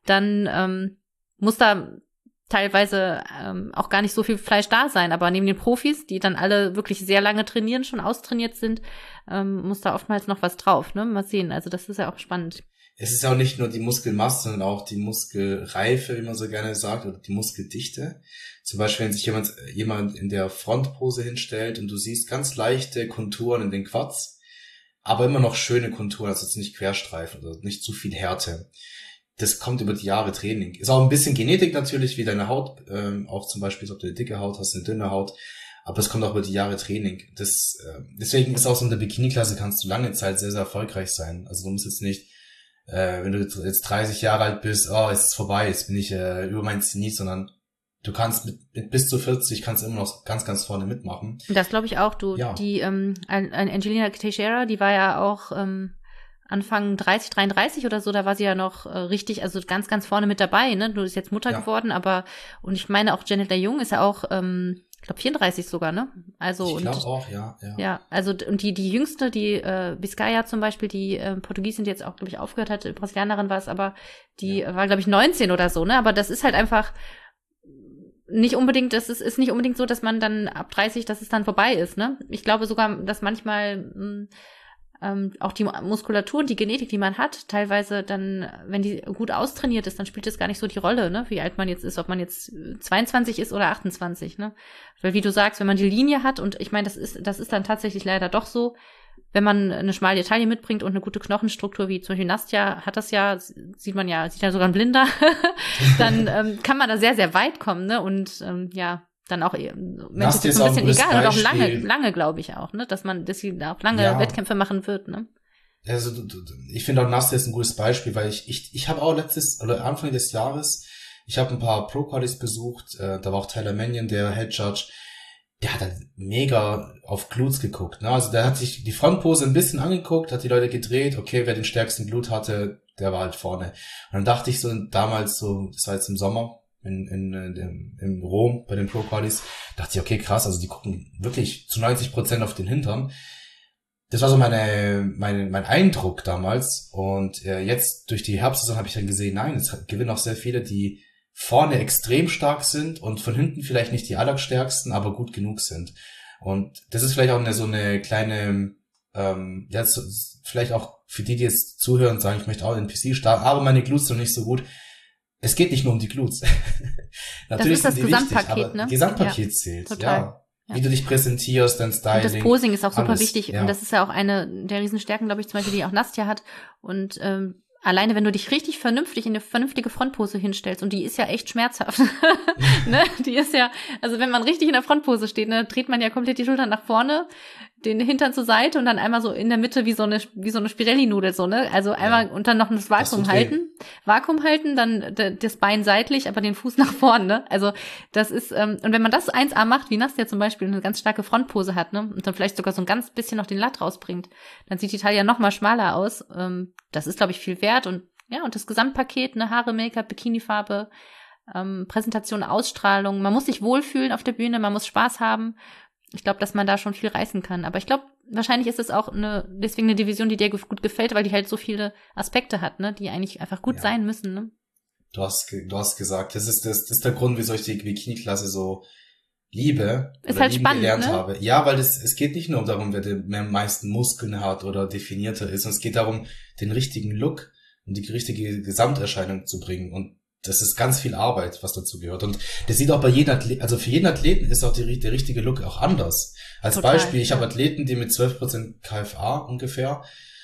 A: dann muss da teilweise auch gar nicht so viel Fleisch da sein, aber neben den Profis, die dann alle wirklich sehr lange trainieren, schon austrainiert sind, muss da oftmals noch was drauf, ne? Mal sehen, also das ist ja auch spannend.
B: Es ist ja auch nicht nur die Muskelmasse, sondern auch die Muskelreife, wie man so gerne sagt, oder die Muskeldichte. Zum Beispiel, wenn sich jemand in der Frontpose hinstellt und du siehst ganz leichte Konturen in den Quads, aber immer noch schöne Konturen, also jetzt nicht Querstreifen oder nicht zu viel Härte. Das kommt über die Jahre Training. Ist auch ein bisschen Genetik natürlich, wie deine Haut, auch zum Beispiel, ob du eine dicke Haut hast, eine dünne Haut, aber es kommt auch über die Jahre Training. Deswegen ist auch so in der Bikini-Klasse kannst du lange Zeit sehr, sehr erfolgreich sein. Also du musst jetzt nicht, wenn du jetzt 30 Jahre alt bist, ist es vorbei, jetzt bin ich über mein Zenit, sondern du kannst mit bis zu 40 kannst immer noch ganz, ganz vorne mitmachen.
A: Das glaube ich auch. Die Angelina Teixeira, die war ja auch Anfang 33 oder so, da war sie ja noch richtig, also ganz, ganz vorne mit dabei, ne? Du bist jetzt Mutter geworden, und ich meine auch Janet Jung ist ja auch, ich glaube 34 sogar, ne? Also
B: ich glaube auch, ja.
A: Ja, also und die jüngste, die Vizcaya zum Beispiel, die Portugiesin, die jetzt auch, glaube ich, aufgehört hat, Brasilianerin war es, aber die war, glaube ich, 19 oder so, ne? Aber das ist halt einfach nicht unbedingt, ist nicht unbedingt so, dass man dann ab 30, dass es dann vorbei ist, ne? Ich glaube sogar, dass manchmal auch die Muskulatur und die Genetik, die man hat, teilweise dann, wenn die gut austrainiert ist, dann spielt das gar nicht so die Rolle, ne, wie alt man jetzt ist, ob man jetzt 22 ist oder 28, ne? Weil wie du sagst, wenn man die Linie hat, und ich meine, das ist dann tatsächlich leider doch so, wenn man eine schmale Taille mitbringt und eine gute Knochenstruktur, wie zum Beispiel Nastja hat das ja, sieht ja sogar ein Blinder, dann kann man da sehr, sehr weit kommen, ne? Und dann auch Menschen ist ein bisschen egal und auch lange glaube ich auch, ne, dass sie auch lange Wettkämpfe machen wird, ne.
B: Also ich finde auch Nastja ist ein gutes Beispiel, weil ich habe auch Anfang des Jahres, ich habe ein paar Pro-Qualis besucht, da war auch Tyler Mannion, der Head Judge, der hat halt mega auf Glutes geguckt, ne, also der hat sich die Frontpose ein bisschen angeguckt, hat die Leute gedreht, okay, wer den stärksten Glut hatte, der war halt vorne. Und dann dachte ich so damals so, das war jetzt im Sommer, in Rom bei den Pro-Qualis, dachte ich, okay, krass, also die gucken wirklich zu 90% auf den Hintern. Das war so mein Eindruck damals, und jetzt durch die Herbstsaison habe ich dann gesehen, nein, es gewinnen auch sehr viele, die vorne extrem stark sind und von hinten vielleicht nicht die allerstärksten, aber gut genug sind. Und das ist vielleicht auch so eine kleine, vielleicht auch für die jetzt zuhören und sagen, ich möchte auch in PC starten, aber meine Glutes sind nicht so gut. Es geht nicht nur um die Glutes.
A: Natürlich das ist das Gesamtpaket,
B: wichtig, aber
A: ne?
B: Gesamtpaket zählt,
A: total.
B: Ja. Wie du dich präsentierst, dein Styling.
A: Und das Posing ist auch super
B: alles,
A: wichtig.
B: ja.
A: Und das ist ja auch eine der Riesenstärken, glaube ich, zum Beispiel, die auch Nastja hat. Und alleine, wenn du dich richtig vernünftig in eine vernünftige Frontpose hinstellst, und die ist ja echt schmerzhaft, ne? Die ist ja, also wenn man richtig in der Frontpose steht, ne, dreht man ja komplett die Schultern nach vorne, den Hintern zur Seite und dann einmal so in der Mitte wie so eine Spirelli-Nudel, so, ne? Also einmal und dann noch das Vakuum halten. Vakuum halten, dann das Bein seitlich, aber den Fuß nach vorne, ne? Also das ist, und wenn man das 1A macht, wie Nastja zum Beispiel, eine ganz starke Frontpose hat, ne? Und dann vielleicht sogar so ein ganz bisschen noch den Latt rausbringt, dann sieht die Taille ja noch mal schmaler aus. Das ist, glaube ich, viel wert. Und ja, und das Gesamtpaket, ne, Haare, Make-up, Bikinifarbe, Präsentation, Ausstrahlung. Man muss sich wohlfühlen auf der Bühne, man muss Spaß haben. Ich glaube, dass man da schon viel reißen kann. Aber ich glaube, wahrscheinlich ist es auch deswegen eine Division, die dir gut gefällt, weil die halt so viele Aspekte hat, ne, die eigentlich einfach gut sein müssen, ne?
B: Du hast gesagt, das ist der Grund, wieso ich die Bikini-Klasse so liebe.
A: Ist halt spannend,
B: gelernt
A: ne?
B: habe. Ja, weil es geht nicht nur darum, wer am meisten Muskeln hat oder definierter ist, sondern es geht darum, den richtigen Look und die richtige Gesamterscheinung zu bringen. Und das ist ganz viel Arbeit, was dazu gehört. Und das sieht auch bei jedem Athleten, also für jeden Athleten ist auch der richtige Look auch anders. Als total, Beispiel, ich habe Athleten, die mit 12% KFA ungefähr,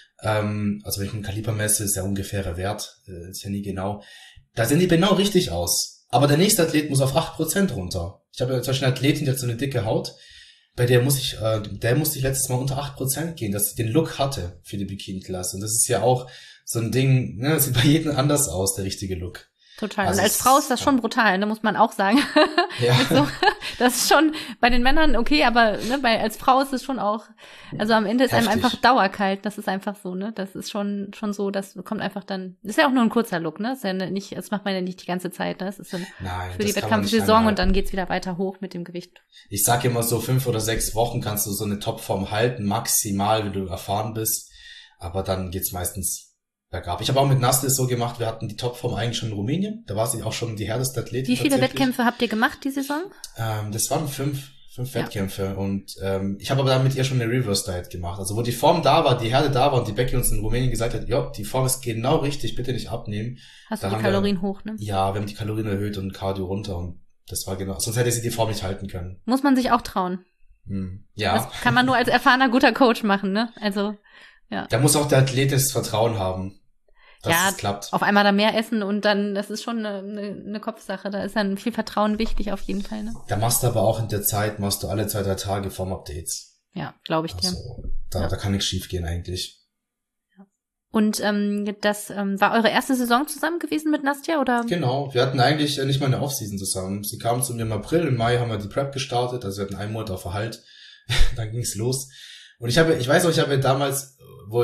B: also wenn ich ein Kaliber messe, ist ja ungefähre Wert, ist ja nie genau, da sehen die genau richtig aus. Aber der nächste Athlet muss auf 8% runter. Ich habe ja zum Beispiel eine Athletin, die hat so eine dicke Haut, bei der musste ich letztes Mal unter 8% gehen, dass sie den Look hatte für die Bikini-Klasse. Und das ist ja auch so ein Ding, ne, das sieht bei jedem anders aus, der richtige Look.
A: Total. Also und als Frau ist das schon brutal, ne, muss man auch sagen.
B: Ja.
A: So, das ist schon bei den Männern okay, aber ne, als Frau ist es schon auch, also am Ende ist
B: heftig.
A: einem einfach dauerkalt, das ist einfach so, ne? Das ist schon so, das kommt einfach dann, das ist ja auch nur ein kurzer Look, ne? Das macht man ja nicht die ganze Zeit, ne? Das ist dann für die Wettkampfsaison und dann geht's wieder weiter hoch mit dem Gewicht.
B: Ich sag immer so 5 oder 6 Wochen kannst du so eine Topform halten, maximal, wenn du erfahren bist, aber dann geht's meistens bergab. Ich habe auch mit Nastja so gemacht, wir hatten die Topform eigentlich schon in Rumänien, da war sie auch schon die härteste Athletin.
A: Wie viele Wettkämpfe habt ihr gemacht die Saison?
B: Das waren 5 Wettkämpfe und ich habe aber dann mit ihr schon eine Reverse Diet gemacht. Also wo die Form da war, die Härte da war und die Becky uns in Rumänien gesagt hat, ja, die Form ist genau richtig, bitte nicht abnehmen.
A: Hast du die Kalorien hoch, ne?
B: Ja, wir haben die Kalorien erhöht und Cardio runter und das war genau, sonst hätte sie die Form nicht halten können.
A: Muss man sich auch trauen.
B: Ja.
A: Das kann man nur als erfahrener guter Coach machen, ne? Also, ja.
B: Da muss auch der Athlet das Vertrauen haben, dass es klappt.
A: Auf einmal da mehr essen und dann, das ist schon eine Kopfsache. Da ist dann viel Vertrauen wichtig auf jeden Fall, ne?
B: Da machst du aber auch in der Zeit, alle 2-3 Tage Form-Updates.
A: Ja, glaube ich dir.
B: Also, da kann nichts schief gehen eigentlich.
A: Ja. Und das war eure erste Saison zusammen gewesen mit Nastja, oder?
B: Genau, wir hatten eigentlich nicht mal eine Offseason zusammen. Sie kam zu mir im April, im Mai haben wir die Prep gestartet, also wir hatten 1 Monat auf Erhalt. Dann ging's los. Und ich weiß auch, ich habe damals, wo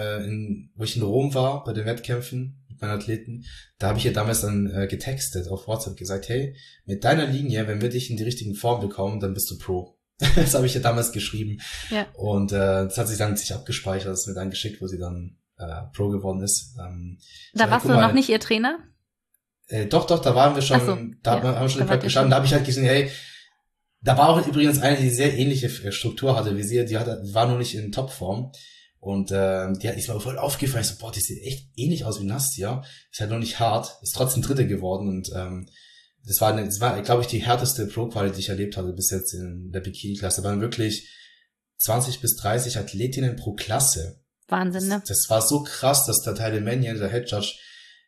B: ich in Rom war, bei den Wettkämpfen mit meinen Athleten, da habe ich ihr damals dann getextet auf WhatsApp, gesagt, hey, mit deiner Linie, wenn wir dich in die richtigen Form bekommen, dann bist du Pro. Das habe ich ihr damals geschrieben. Ja. Und das hat sich dann abgespeichert, das ist mir dann geschickt, wo sie dann Pro geworden ist.
A: Da warst du noch nicht ihr Trainer?
B: Doch, da waren wir schon, haben wir schon die Prep gestartet. Da habe ich halt gesehen, hey, da war auch übrigens eine, die sehr ähnliche Struktur hatte wie sie, die war nur nicht in Topform. Und die ist mir voll aufgefallen. Ich so, boah, die sieht echt ähnlich aus wie Nastja. Ist halt noch nicht hart, ist trotzdem Dritte geworden. Und das war, glaube ich, die härteste Pro-Quali, die ich erlebt hatte bis jetzt in der Bikini-Klasse. Da waren wirklich 20 bis 30 Athletinnen pro Klasse.
A: Wahnsinn, ne?
B: Das war so krass, dass der Tyler Mannion, der Head Judge,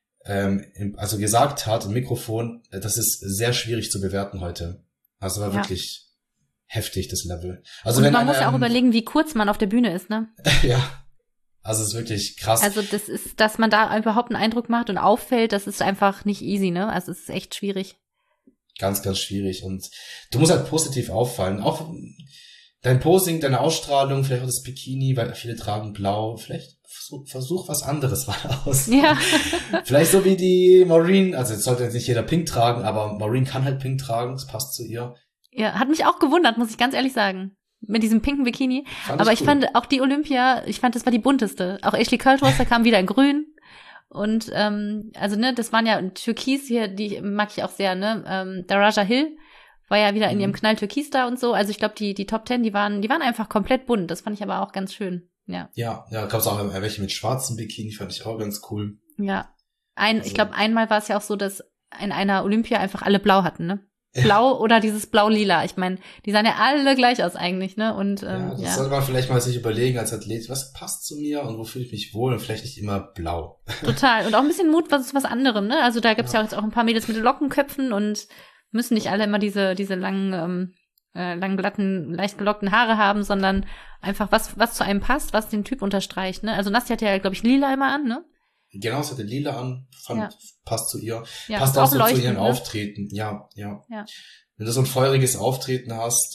B: also gesagt hat im Mikrofon, das ist sehr schwierig zu bewerten heute. Also war wirklich heftig, das Level. Also
A: und man muss ja auch überlegen, wie kurz man auf der Bühne ist, ne?
B: Ja. Also es ist wirklich krass.
A: Also das ist, dass man da überhaupt einen Eindruck macht und auffällt, das ist einfach nicht easy, ne? Also es ist echt schwierig.
B: Ganz, ganz schwierig. Und du musst halt positiv auffallen. Auch dein Posing, deine Ausstrahlung, vielleicht auch das Bikini, weil viele tragen blau. Vielleicht versuch was anderes mal aus.
A: Ja.
B: Vielleicht so wie die Maureen, also jetzt sollte jetzt nicht jeder pink tragen, aber Maureen kann halt pink tragen, das passt zu ihr.
A: Ja, hat mich auch gewundert, muss ich ganz ehrlich sagen. Mit diesem pinken Bikini. Aber ich fand auch die Olympia, das war die bunteste. Auch Ashley Cultwasser kam wieder in grün. Und also ne, das waren ja Türkis hier, die mag ich auch sehr, ne? Daraja Hill war ja wieder in ihrem Knall-Türkis da und so. Also ich glaube, die Top 10, die waren einfach komplett bunt. Das fand ich aber auch ganz schön. Ja,
B: gab es auch welche mit schwarzem Bikini, fand ich auch ganz cool.
A: Ja. Ich glaube, einmal war es ja auch so, dass in einer Olympia einfach alle blau hatten, ne? Blau oder dieses Blau-Lila. Ich meine, die sahen ja alle gleich aus eigentlich, ne? Und
B: das sollte man vielleicht mal sich überlegen als Athlet, was passt zu mir und wo fühle ich mich wohl und vielleicht nicht immer blau.
A: Total. Und auch ein bisschen Mut, was anderem, ne? Also da gibt's ja auch jetzt auch ein paar Mädels mit Lockenköpfen und müssen nicht alle immer diese langen, glatten, leicht gelockten Haare haben, sondern einfach was zu einem passt, was den Typ unterstreicht, ne? Also Nastja hat ja, glaube ich, lila immer an, ne?
B: Genau, es hatte lila an, passt zu ihr.
A: Ja,
B: passt auch so zu ihrem
A: ne?
B: Auftreten. Ja. Wenn du so ein feuriges Auftreten hast,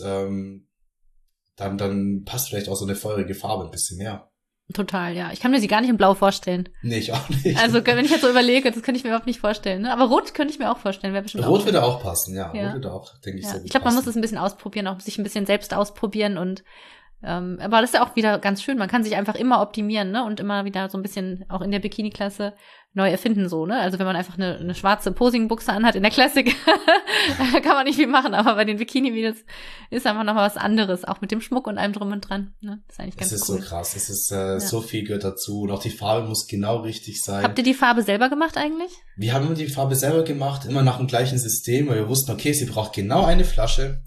B: dann passt vielleicht auch so eine feurige Farbe ein bisschen mehr.
A: Total, ja. Ich kann mir sie gar nicht in Blau vorstellen.
B: Nee, ich auch nicht.
A: Also, wenn ich jetzt so überlege, das könnte ich mir überhaupt nicht vorstellen, ne? Aber Rot könnte ich mir auch vorstellen, wäre bestimmt
B: Rot würde auch passen, ja. Rot würde auch, denke ich,
A: ja.
B: sehr gut
A: Ich glaube, man
B: passen.
A: muss es ein bisschen ausprobieren, auch sich ein bisschen selbst ausprobieren und aber das ist ja auch wieder ganz schön. Man kann sich einfach immer optimieren, ne? Und immer wieder so ein bisschen auch in der Bikini-Klasse neu erfinden, so, ne? Also wenn man einfach eine schwarze Posing-Buchse anhat in der Classic, kann man nicht viel machen, aber bei den Bikini-Videos ist einfach nochmal was anderes, auch mit dem Schmuck und allem drum und dran, ne? Das ist eigentlich ganz cool.
B: Es ist so krass, es ist so viel gehört dazu und auch die Farbe muss genau richtig sein.
A: Habt ihr die Farbe selber gemacht eigentlich?
B: Wir haben immer die Farbe selber gemacht, immer nach dem gleichen System, weil wir wussten, okay, sie braucht genau eine Flasche.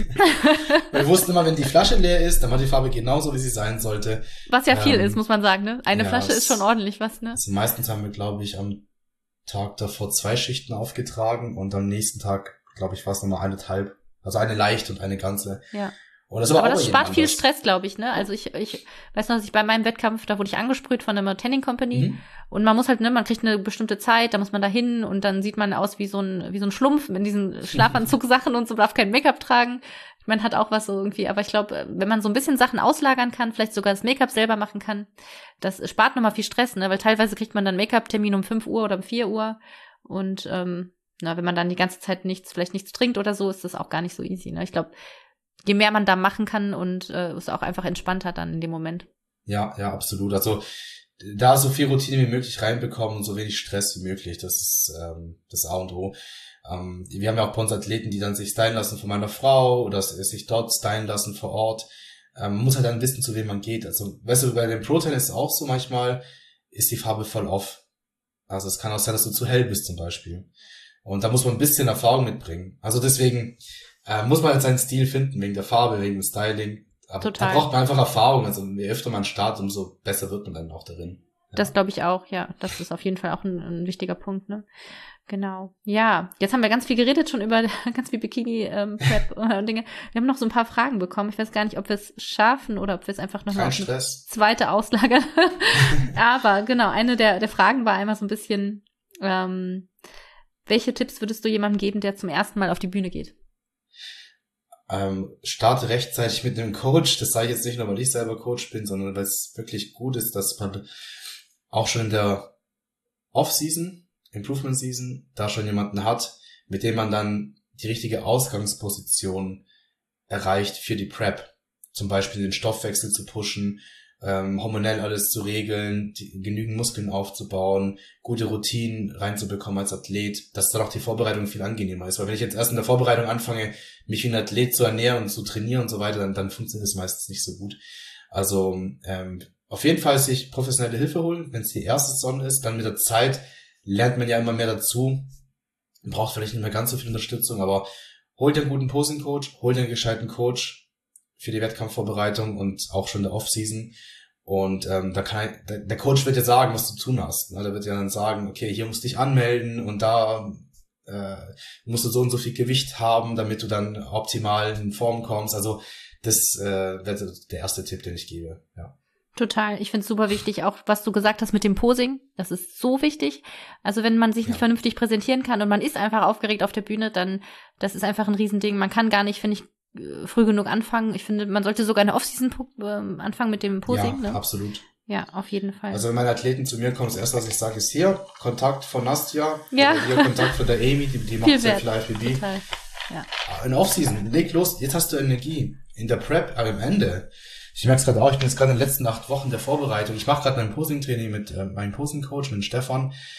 B: Wir wussten immer, wenn die Flasche leer ist, dann war die Farbe genauso, wie sie sein sollte.
A: Was ja viel ist, muss man sagen, ne? Eine Flasche ist schon ordentlich was, ne?
B: Also meistens haben wir, glaube ich, am Tag davor 2 Schichten aufgetragen und am nächsten Tag, glaube ich, war es nochmal 1,5. Also eine leicht und eine ganze.
A: Ja.
B: Und das
A: aber das spart viel Stress, glaube ich, ne? Also ich weiß noch, dass ich bei meinem Wettkampf, da wurde ich angesprüht von einer Tanning Company und man muss halt, ne, man kriegt eine bestimmte Zeit, da muss man da hin und dann sieht man aus wie so ein Schlumpf in diesen Schlafanzug-Sachen und so, darf kein Make-up tragen. Man hat auch was so irgendwie, aber ich glaube, wenn man so ein bisschen Sachen auslagern kann, vielleicht sogar das Make-up selber machen kann, das spart nochmal viel Stress, ne? Weil teilweise kriegt man dann Make-up-Termin um 5 Uhr oder um 4 Uhr und wenn man dann die ganze Zeit vielleicht nichts trinkt oder so, ist das auch gar nicht so easy, ne? Ich glaube, je mehr man da machen kann und ist auch einfach entspannter dann in dem Moment.
B: Ja, absolut. Also da so viel Routine wie möglich reinbekommen und so wenig Stress wie möglich, das ist das A und O. Wir haben ja auch bei uns Athleten, die dann sich stylen lassen von meiner Frau oder sich dort stylen lassen vor Ort. Man muss halt dann wissen, zu wem man geht. Also, weißt du, bei dem Pro-Tan ist es auch so, manchmal ist die Farbe voll off. Also es kann auch sein, dass du zu hell bist zum Beispiel. Und da muss man ein bisschen Erfahrung mitbringen. Also deswegen muss man halt seinen Stil finden, wegen der Farbe, wegen dem Styling. Aber
A: total.
B: Da braucht man einfach Erfahrung. Also je öfter man startet, umso besser wird man dann auch darin. Ja.
A: Das glaube ich auch, ja. Das ist auf jeden Fall auch ein wichtiger Punkt, ne? Genau. Ja, jetzt haben wir ganz viel geredet schon über ganz viel Bikini-Prep und Dinge. Wir haben noch so ein paar Fragen bekommen. Ich weiß gar nicht, ob wir es schaffen oder ob wir es einfach noch mal auf eine zweite auslagern. Aber genau, eine der Fragen war einmal so ein bisschen, welche Tipps würdest du jemandem geben, der zum ersten Mal auf die Bühne geht?
B: Starte rechtzeitig mit einem Coach. Das sage ich jetzt nicht nur, weil ich selber Coach bin, sondern weil es wirklich gut ist, dass man auch schon in der Off-Season, Improvement Season, da schon jemanden hat, mit dem man dann die richtige Ausgangsposition erreicht für die Prep. Zum Beispiel den Stoffwechsel zu pushen, hormonell alles zu regeln, genügend Muskeln aufzubauen, gute Routinen reinzubekommen als Athlet, dass dann auch die Vorbereitung viel angenehmer ist. Weil wenn ich jetzt erst in der Vorbereitung anfange, mich wie ein Athlet zu ernähren und zu trainieren und so weiter, dann funktioniert es meistens nicht so gut. Also auf jeden Fall sich professionelle Hilfe holen, wenn es die erste Saison ist, dann mit der Zeit lernt man ja immer mehr dazu. Man braucht vielleicht nicht mehr ganz so viel Unterstützung, aber hol dir einen guten Posing-Coach, hol dir einen gescheiten Coach für die Wettkampfvorbereitung und auch schon der Off-Season. Und der Coach wird dir sagen, was du zu tun hast. Der wird dir dann sagen, okay, hier musst du dich anmelden und da musst du so und so viel Gewicht haben, damit du dann optimal in Form kommst. Also das wäre der erste Tipp, den ich gebe. Ja.
A: Total. Ich finde es super wichtig, auch was du gesagt hast mit dem Posing. Das ist so wichtig. Also wenn man sich nicht vernünftig präsentieren kann und man ist einfach aufgeregt auf der Bühne, dann das ist einfach ein Riesending. Man kann gar nicht, finde ich, früh genug anfangen. Ich finde, man sollte sogar in der Off-Season anfangen mit dem Posing.
B: Ja,
A: ne?
B: Absolut.
A: Ja, auf jeden Fall.
B: Also wenn meine Athleten zu mir kommen, das erste, was ich sage, ist hier, Kontakt von Nastja.
A: Ja.
B: Oder hier Kontakt von der Amy, die macht sehr viel IFBB.
A: Total. Ja.
B: In Off-Season, leg los, jetzt hast du Energie. In der Prep, aber am Ende. Ich merke es gerade auch, ich bin jetzt gerade in den letzten 8 Wochen der Vorbereitung. Ich mache gerade mein Posing-Training mit meinem Posing-Coach, mit Stefan.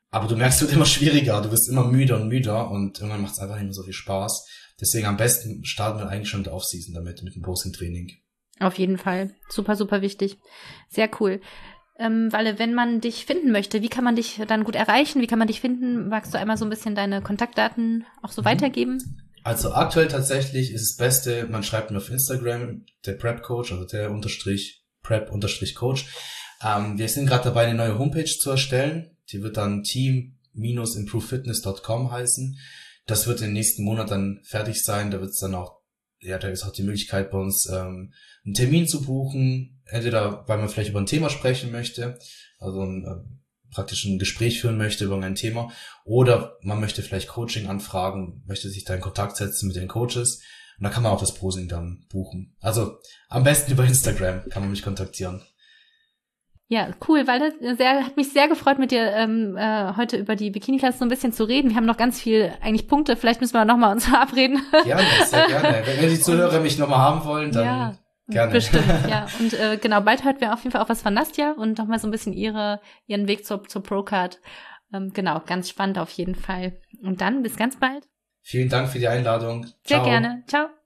B: Aber du merkst, es wird immer schwieriger, du wirst immer müder und müder und irgendwann macht es einfach nicht mehr so viel Spaß. Deswegen am besten starten wir eigentlich schon in der Offseason damit, mit dem Posing-Training.
A: Auf jeden Fall. Super, super wichtig. Sehr cool. Walle, wenn man dich finden möchte, wie kann man dich dann gut erreichen? Wie kann man dich finden? Magst du einmal so ein bisschen deine Kontaktdaten auch so weitergeben?
B: Also aktuell tatsächlich ist das Beste, man schreibt mir auf Instagram, der Prep Coach, also der Prep_Coach. Wir sind gerade dabei, eine neue Homepage zu erstellen. Die wird dann team-improvefitness.com heißen. Das wird im nächsten Monat dann fertig sein. Da wird es dann auch, ja, da ist auch die Möglichkeit bei uns, einen Termin zu buchen. Entweder, weil man vielleicht über ein Thema sprechen möchte, also praktisch ein Gespräch führen möchte über ein Thema, oder man möchte vielleicht Coaching anfragen, möchte sich da in Kontakt setzen mit den Coaches. Und da kann man auch das Posing dann buchen. Also am besten über Instagram kann man mich kontaktieren.
A: Ja, cool, weil hat mich sehr gefreut, mit dir heute über die Bikini-Klasse so ein bisschen zu reden. Wir haben noch ganz viel eigentlich Punkte. Vielleicht müssen wir nochmal uns verabreden.
B: Gerne, sehr gerne. Wenn die Zuhörer mich nochmal haben wollen, dann ja, gerne.
A: Bestimmt, ja. Und genau, bald hört wir auf jeden Fall auch was von Nastja und nochmal so ein bisschen ihren Weg zur Procard. Genau, ganz spannend auf jeden Fall. Und dann bis ganz bald.
B: Vielen Dank für die Einladung.
A: Ciao. Sehr gerne. Ciao.